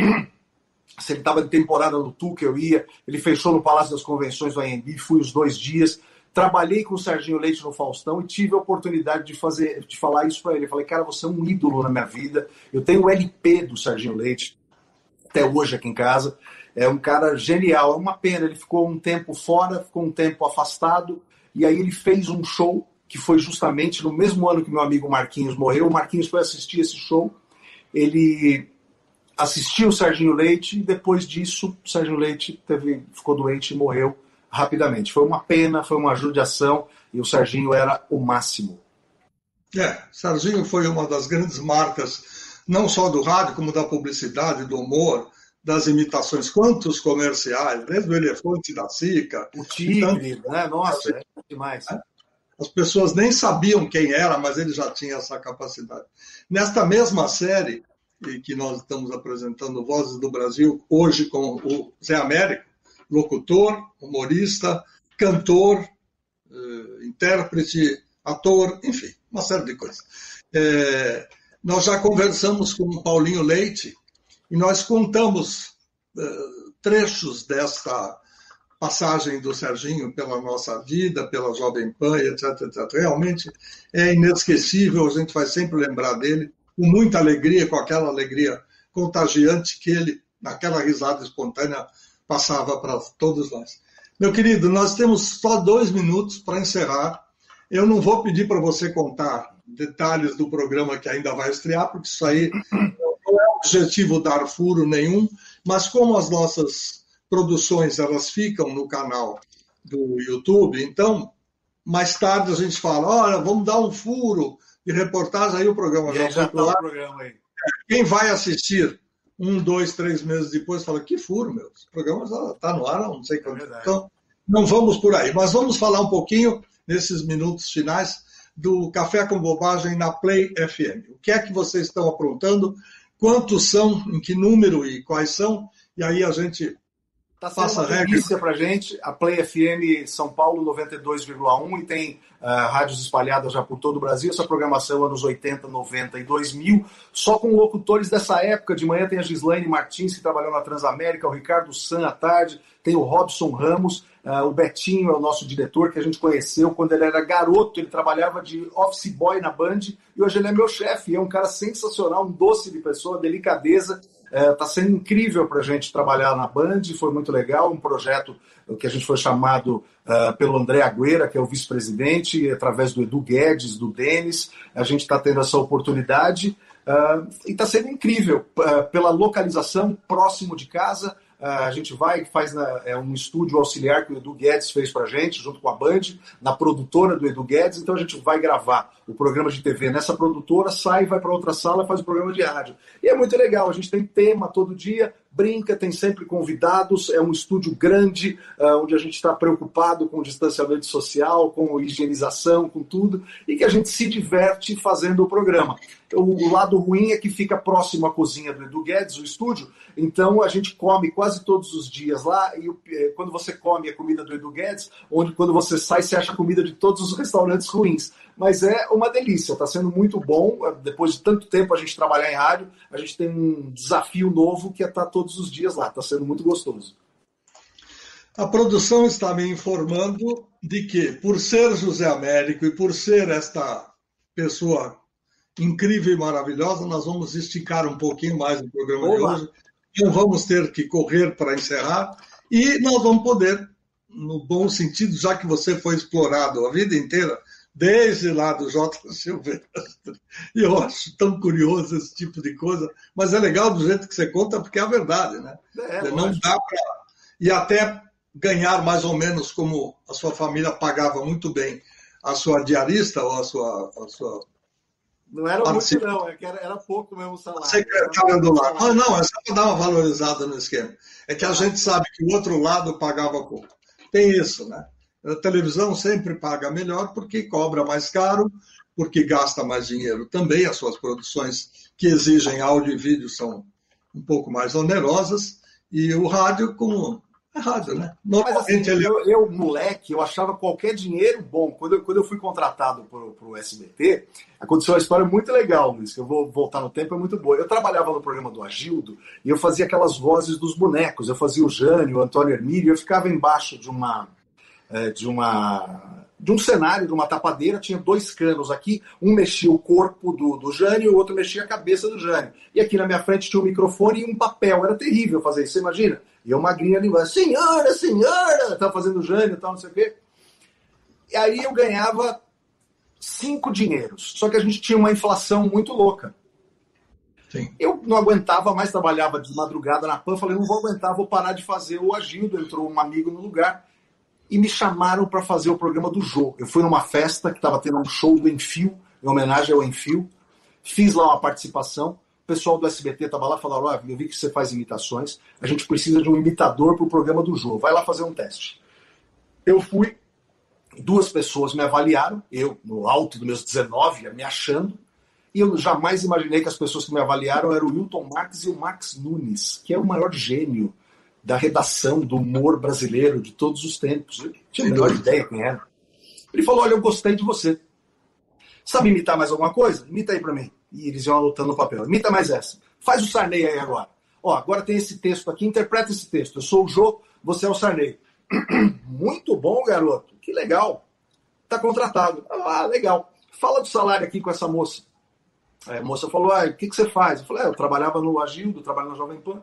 Se ele estava de temporada no Tuca, eu ia. Ele fechou no Palácio das Convenções do A M B, fui os dois dias. Trabalhei com o Serginho Leite no Faustão e tive a oportunidade de fazer, de falar isso para ele. Eu falei, cara, você é um ídolo na minha vida. Eu tenho o L P do Serginho Leite até hoje aqui em casa. É um cara genial. É uma pena, ele ficou um tempo fora, ficou um tempo afastado, e aí ele fez um show que foi justamente no mesmo ano que meu amigo Marquinhos morreu. O Marquinhos foi assistir esse show, ele assistiu o Serginho Leite, e depois disso o Serginho Leite teve, ficou doente e morreu rapidamente. Foi uma pena, foi uma judiação, e o Serginho era o máximo. É, Serginho foi uma das grandes marcas, não só do rádio, como da publicidade, do humor, das imitações. Quantos comerciais, desde o Elefante da Sica. O Tigre, então, né? Nossa, é demais. As pessoas nem sabiam quem era, mas ele já tinha essa capacidade. Nesta mesma série, que nós estamos apresentando, Vozes do Brasil, hoje com o Zé Américo, locutor, humorista, cantor, intérprete, ator, enfim, uma série de coisas. É, nós já conversamos com o Paulinho Leite e nós contamos uh, trechos desta passagem do Serginho pela nossa vida, pela Jovem Pan, etc, etcétera. Realmente é inesquecível, a gente vai sempre lembrar dele, com muita alegria, com aquela alegria contagiante que ele, naquela risada espontânea, passava para todos nós. Meu querido, nós temos só dois minutos para encerrar. Eu não vou pedir para você contar detalhes do programa que ainda vai estrear, porque isso aí não é objetivo dar furo nenhum, mas como as nossas produções elas ficam no canal do YouTube, então, mais tarde a gente fala, olha, vamos dar um furo de reportagem, aí o programa já, já está o programa aí. Quem vai assistir um, dois, três meses depois fala, que furo, meu, esse programa está no ar há não sei quanto. É então, não vamos por aí. Mas vamos falar um pouquinho, nesses minutos finais, do Café com Bobagem na Play F M. O que é que vocês estão aprontando? Quantos são? Em que número e quais são? E aí a gente tá passa a regra. Está sendo uma delícia para a gente. A Play F M São Paulo noventa e dois vírgula um e tem uh, rádios espalhadas já por todo o Brasil. Essa programação anos oitenta, noventa e dois mil, só com locutores dessa época. De manhã tem a Gislaine Martins, que trabalhou na Transamérica, o Ricardo San à tarde, tem o Robson Ramos, uh, o Betinho é o nosso diretor, que a gente conheceu quando ele era garoto. Ele trabalhava de office boy na Band e hoje ele é meu chefe. É um cara sensacional, um doce de pessoa, delicadeza. Está é, sendo incrível para a gente trabalhar na Band, foi muito legal, um projeto que a gente foi chamado uh, pelo André Agüera, que é o vice-presidente, através do Edu Guedes, do Denis, a gente está tendo essa oportunidade uh, e está sendo incrível, uh, pela localização próximo de casa. Uh, a gente vai, faz na, é um estúdio auxiliar que o Edu Guedes fez pra gente, junto com a Band, na produtora do Edu Guedes. Então a gente vai gravar o programa de T V nessa produtora, sai, vai para outra sala, faz o programa de rádio. E é muito legal, a gente tem tema todo dia, brinca, tem sempre convidados, é um estúdio grande, uh, onde a gente está preocupado com o distanciamento social, com higienização, com tudo, e que a gente se diverte fazendo o programa. O lado ruim é que fica próximo à cozinha do Edu Guedes, o estúdio, então a gente come quase todos os dias lá, e quando você come a comida do Edu Guedes, onde quando você sai, você acha comida de todos os restaurantes ruins. Mas é uma delícia, está sendo muito bom. Depois de tanto tempo a gente trabalhar em rádio, a gente tem um desafio novo que é estar todos os dias lá, está sendo muito gostoso. A produção está me informando de que, por ser José Américo e por ser esta pessoa incrível e maravilhosa, nós vamos esticar um pouquinho mais o programa Olá. de hoje. Não vamos ter que correr para encerrar e nós vamos poder, no bom sentido, já que você foi explorado a vida inteira, desde lá do J. Silvestre, e eu acho tão curioso esse tipo de coisa, mas é legal do jeito que você conta, porque é a verdade, né? É, não dá para... E até ganhar mais ou menos como a sua família pagava muito bem a sua diarista ou a sua... A sua... Não era muito, não, é que era, era pouco mesmo o salário. Secretária do lado. Ah, não, é só para dar uma valorizada no esquema. É que a gente sabe que o outro lado pagava pouco. Tem isso, né? A televisão sempre paga melhor porque cobra mais caro, porque gasta mais dinheiro também. As suas produções que exigem áudio e vídeo são um pouco mais onerosas. E o rádio, como é rádio, né? Normalmente Mas, assim, ele... eu, eu, moleque, eu achava qualquer dinheiro bom. Quando eu, quando eu fui contratado para o S B T, aconteceu uma história muito legal, Luiz, que eu vou voltar no tempo, é muito boa. Eu trabalhava no programa do Agildo e eu fazia aquelas vozes dos bonecos. Eu fazia o Jânio, o Antônio Hermílio, eu ficava embaixo de uma... De, uma, de um cenário, de uma tapadeira, tinha dois canos aqui, um mexia o corpo do, do Jânio e o outro mexia a cabeça do Jânio. E aqui na minha frente tinha um microfone e um papel, era terrível fazer isso, você imagina? E eu magrinha ali, senhora, senhora, estava fazendo o Jânio e tal, não sei o quê. E aí eu ganhava cinco dinheiros, só que a gente tinha uma inflação muito louca. Sim. Eu não aguentava mais, trabalhava de madrugada na Pan, falei, não vou aguentar, vou parar de fazer o Agildo, entrou um amigo no lugar. E me chamaram para fazer o programa do Jô. Eu fui numa festa que estava tendo um show do Enfio, em homenagem ao Enfio. Fiz lá uma participação. O pessoal do S B T estava lá e falaram, ah, eu vi que você faz imitações, a gente precisa de um imitador para o programa do Jô. Vai lá fazer um teste. Eu fui, duas pessoas me avaliaram, eu, no alto dos meus dezenove, me achando, e eu jamais imaginei que as pessoas que me avaliaram eram o Hilton Marques e o Max Nunes, que é o maior gênio da redação, do humor brasileiro de todos os tempos. Eu tinha a menor ideia quem era. Ele falou, olha, eu gostei de você. Sabe imitar mais alguma coisa? Imita aí pra mim. E eles iam anotando no papel. Imita mais essa. Faz o Sarney aí agora. Ó, agora tem esse texto aqui, interpreta esse texto. Eu sou o Jô, você é o Sarney. Muito bom, garoto. Que legal. Tá contratado. Ah, legal. Fala do salário aqui com essa moça. Aí a moça falou, ah, o que, que você faz? Eu falei, ah, eu trabalhava no Agildo, trabalho na Jovem Pan.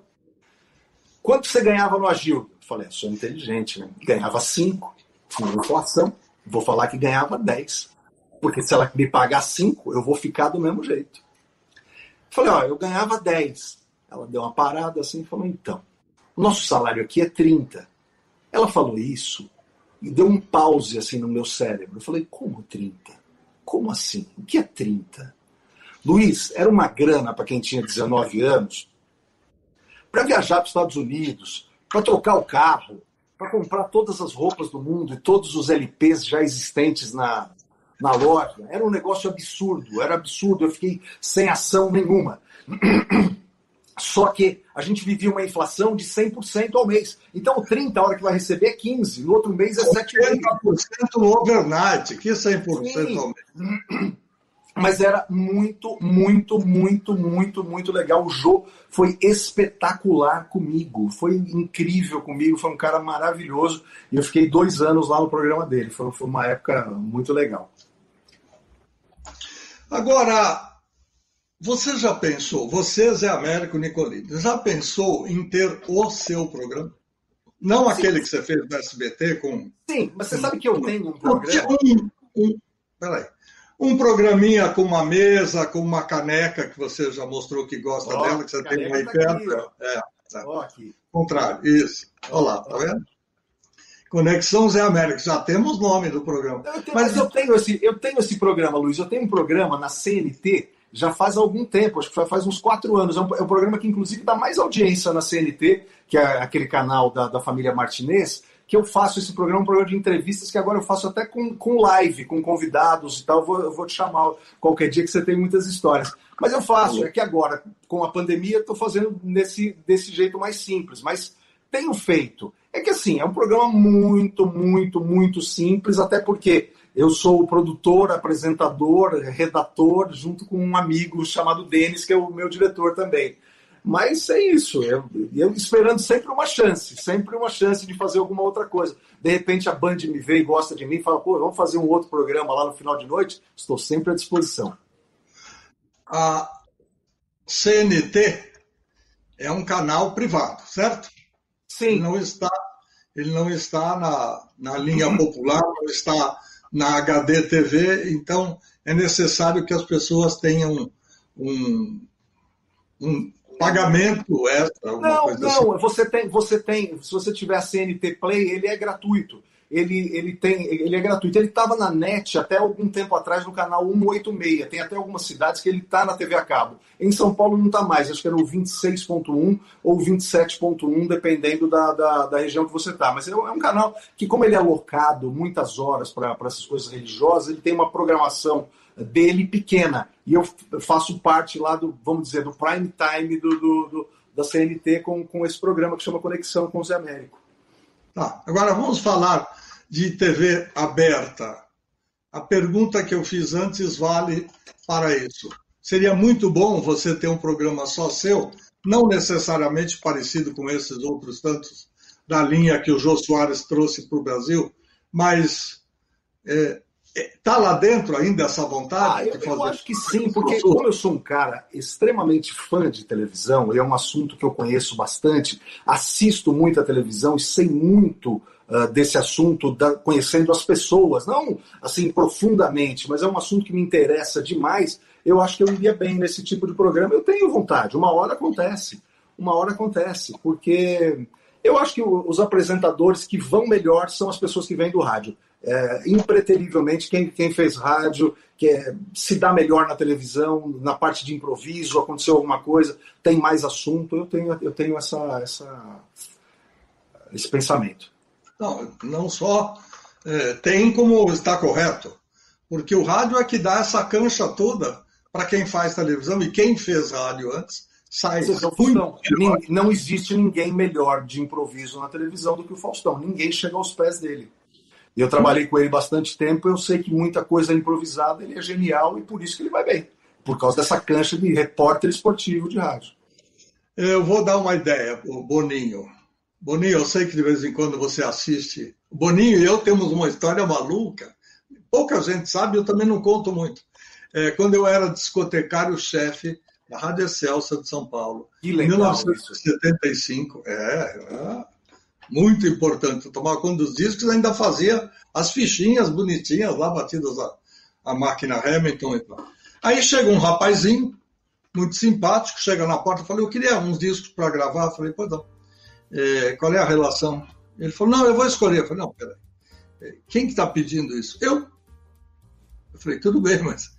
Quanto você ganhava no Agildo? Eu falei, sou inteligente, né? Ganhava cinco, tinha inflação, vou falar que ganhava dez. Porque se ela me pagar cinco, eu vou ficar do mesmo jeito. Eu falei, ó, eu ganhava dez. Ela deu uma parada assim e falou, então, o nosso salário aqui é trinta. Ela falou isso e deu um pause assim no meu cérebro. Eu falei, como trinta? Como assim? O que é trinta? Luiz, era uma grana para quem tinha dezenove anos, para viajar para os Estados Unidos, para trocar o carro, para comprar todas as roupas do mundo e todos os L Ps já existentes na, na loja. Era um negócio absurdo, era absurdo, eu fiquei sem ação nenhuma. Só que a gente vivia uma inflação de cem por cento ao mês. Então, trinta, a hora que vai receber é quinze, no outro mês é sete por cento. oitenta por cento no overnight, que cem por cento Sim. ao mês. Mas era muito, muito, muito, muito, muito legal. O Jô foi espetacular comigo, foi incrível comigo, foi um cara maravilhoso. E eu fiquei dois anos lá no programa dele, foi, foi uma época muito legal. Agora, você já pensou, você, Zé Américo Nicolini, já pensou em ter o seu programa? Não Sim. aquele que você fez no S B T com... Sim, mas você sabe que eu tenho um programa... Um, um, peraí. Um programinha com uma mesa, com uma caneca, que você já mostrou que gosta oh, dela, que você tem aí perto. Tá é, tá. Oh, aqui. Contrário, isso. Olha lá, tá vendo? Conexão Zé Américo, já temos nome do programa. Eu tenho, mas, mas eu, tenho esse, eu tenho esse programa, Luiz, eu tenho um programa na C N T, já faz algum tempo, acho que faz uns quatro anos. É um, é um programa que, inclusive, dá mais audiência na C N T, que é aquele canal da, da família Martinez, que eu faço esse programa, um programa de entrevistas que agora eu faço até com, com live, com convidados e tal. Eu vou, eu vou te chamar qualquer dia que você tem muitas histórias. Mas eu faço, é que agora, com a pandemia, estou fazendo nesse, desse jeito mais simples. Mas tenho feito. É que assim, é um programa muito, muito, muito simples, até porque eu sou o produtor, apresentador, redator, junto com um amigo chamado Denis, que é o meu diretor também. Mas é isso, eu, eu esperando sempre uma chance, sempre uma chance de fazer alguma outra coisa. De repente a Band me vê e gosta de mim e fala, pô, vamos fazer um outro programa lá no final de noite? Estou sempre à disposição. A C N T é um canal privado, certo? Sim. Ele não está, ele não está na, na linha popular, não está na H D T V, então é necessário que as pessoas tenham um... um pagamento extra, alguma não, coisa não, assim. Não, você tem, você tem, se você tiver a C N T Play, ele é gratuito. Ele, ele, tem, ele é gratuito. Ele estava na net até algum tempo atrás no canal cento e oitenta e seis. Tem até algumas cidades que ele está na T V a cabo. Em São Paulo não está mais, acho que era o vinte e seis ponto um ou vinte e sete ponto um, dependendo da, da, da região que você está. Mas é um canal que, como ele é alocado muitas horas para essas coisas religiosas, ele tem uma programação dele pequena. E eu faço parte lá do, vamos dizer, do prime time do, do, do, da C N T com, com esse programa que chama Conexão com o Zé Américo. Tá, agora vamos falar de T V aberta. A pergunta que eu fiz antes vale para isso. Seria muito bom você ter um programa só seu, não necessariamente parecido com esses outros tantos da linha que o Jô Soares trouxe para o Brasil, mas... É, está lá dentro ainda essa vontade? Ah, eu, de fazer... eu acho que sim, porque como eu sou um cara extremamente fã de televisão, e é um assunto que eu conheço bastante, assisto muito a televisão e sei muito uh, desse assunto, da, conhecendo as pessoas, não assim profundamente, mas é um assunto que me interessa demais, eu acho que eu iria bem nesse tipo de programa. Eu tenho vontade, uma hora acontece, uma hora acontece, porque eu acho que os apresentadores que vão melhor são as pessoas que vêm do rádio. É, impreterivelmente, quem, quem fez rádio, que é, se dá melhor na televisão, na parte de improviso, aconteceu alguma coisa, tem mais assunto, eu tenho, eu tenho essa, essa, esse pensamento. Não, não só é, tem como está correto, porque o rádio é que dá essa cancha toda para quem faz televisão, e quem fez rádio antes sai muito. Não, não existe ninguém melhor de improviso na televisão do que o Faustão, ninguém chega aos pés dele. E eu trabalhei com ele bastante tempo, eu sei que muita coisa é improvisada, ele é genial e por isso que ele vai bem. Por causa dessa cancha de repórter esportivo de rádio. Eu vou dar uma ideia, o Boninho. Boninho, eu sei que de vez em quando você assiste. O Boninho e eu temos uma história maluca. Pouca gente sabe, eu também não conto muito. É, quando eu era discotecário-chefe da Rádio Excelsa de São Paulo, que legal, em mil novecentos e setenta e cinco, isso. é... é muito importante. Eu tomava conta dos discos e ainda fazia as fichinhas bonitinhas lá, batidas a, a máquina Hamilton e tal. Aí chega um rapazinho, muito simpático, chega na porta e fala, eu queria uns discos para gravar. Eu falei, pois não. É, qual é a relação? Ele falou, não, eu vou escolher. Eu falei, não, peraí. Quem que está pedindo isso? Eu. Eu falei, tudo bem, mas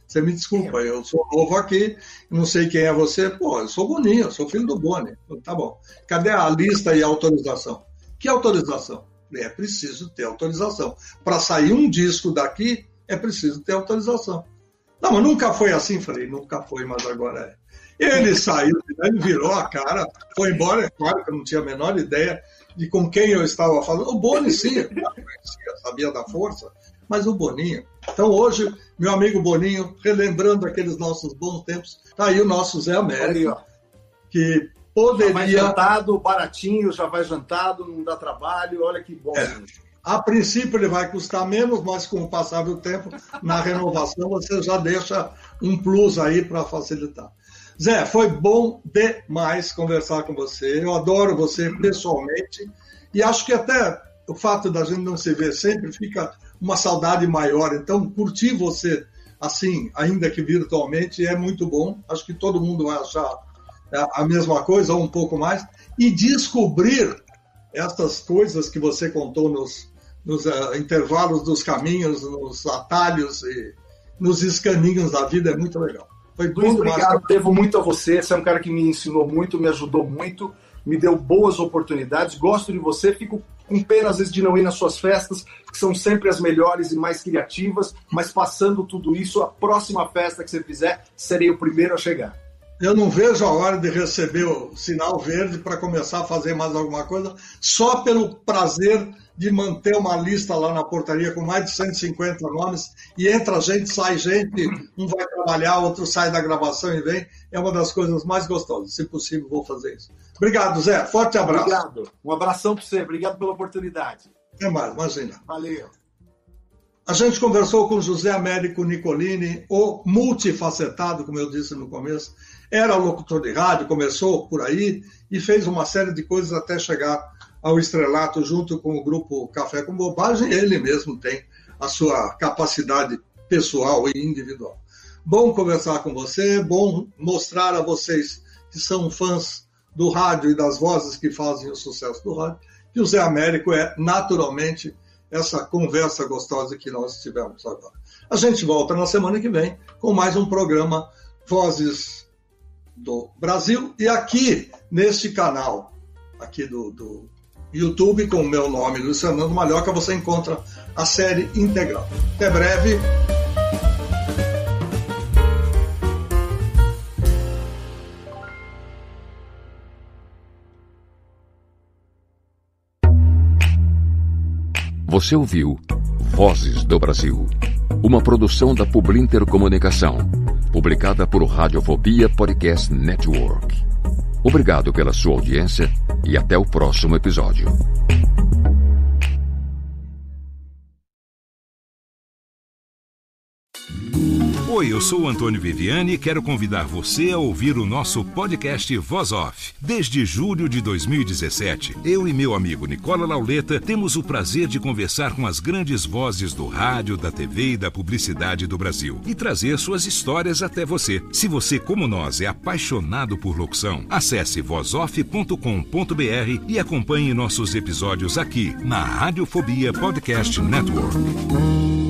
Você me desculpa, eu sou novo aqui, não sei quem é você. Pô, eu sou Boninho, eu sou filho do Boni. Tá bom. Cadê a lista e a autorização? Que autorização? É preciso ter autorização. Para sair um disco daqui, é preciso ter autorização. Não, mas nunca foi assim. Falei, nunca foi, mas agora é. Ele saiu, ele virou a cara, foi embora. É claro que eu não tinha a menor ideia de com quem eu estava falando. O Boni, sim, eu conhecia, sabia da força, mas o Boninho. Então, hoje, meu amigo Boninho, relembrando aqueles nossos bons tempos, tá aí o nosso Zé Américo, que poderia... Já vai jantado, baratinho, já vai jantado, não dá trabalho, olha que bom. É. A princípio ele vai custar menos, mas com o passar do tempo, na renovação, você já deixa um plus aí para facilitar. Zé, foi bom demais conversar com você. Eu adoro você pessoalmente e acho que até o fato da gente não se ver sempre fica uma saudade maior. Então, curtir você assim, ainda que virtualmente, é muito bom. Acho que todo mundo vai achar a mesma coisa ou um pouco mais. E descobrir essas coisas que você contou nos, nos uh, intervalos dos caminhos, nos atalhos e nos escaninhos da vida é muito legal. Foi Luiz, obrigado, devo muito a você, você é um cara que me ensinou muito, me ajudou muito, me deu boas oportunidades, gosto de você, fico com pena às vezes de não ir nas suas festas, que são sempre as melhores e mais criativas, mas passando tudo isso, a próxima festa que você fizer, serei o primeiro a chegar. Eu não vejo a hora de receber o sinal verde para começar a fazer mais alguma coisa, só pelo prazer de manter uma lista lá na portaria com mais de cento e cinquenta nomes, e entra gente, sai gente, um vai trabalhar, outro sai da gravação e vem. É uma das coisas mais gostosas. Se possível, vou fazer isso. Obrigado, Zé. Forte abraço. Obrigado. Um abração para você. Obrigado pela oportunidade. É mais, imagina. Valeu. A gente conversou com José Américo Nicolini, o multifacetado, como eu disse no começo. Era locutor de rádio, começou por aí e fez uma série de coisas até chegar ao estrelato junto com o grupo Café com Bobagem. Ele mesmo tem a sua capacidade pessoal e individual. Bom conversar com você, bom mostrar a vocês que são fãs do rádio e das vozes que fazem o sucesso do rádio, que o Zé Américo é naturalmente essa conversa gostosa que nós tivemos agora. A gente volta na semana que vem com mais um programa Vozes do Brasil, e aqui neste canal aqui do, do YouTube, com o meu nome, Luiz Fernando Malhoca, você encontra a série integral. Até breve. Você ouviu Vozes do Brasil, uma produção da Publinter Comunicação, publicada por Radiofobia Podcast Network. Obrigado pela sua audiência e até o próximo episódio. Oi, eu sou o Antônio Viviani e quero convidar você a ouvir o nosso podcast Voz Off. Desde julho de dois mil e dezessete, eu e meu amigo Nicola Lauleta temos o prazer de conversar com as grandes vozes do rádio, da T V e da publicidade do Brasil e trazer suas histórias até você. Se você, como nós, é apaixonado por locução, acesse voz off ponto com ponto b r e acompanhe nossos episódios aqui na Radiofobia Podcast Network.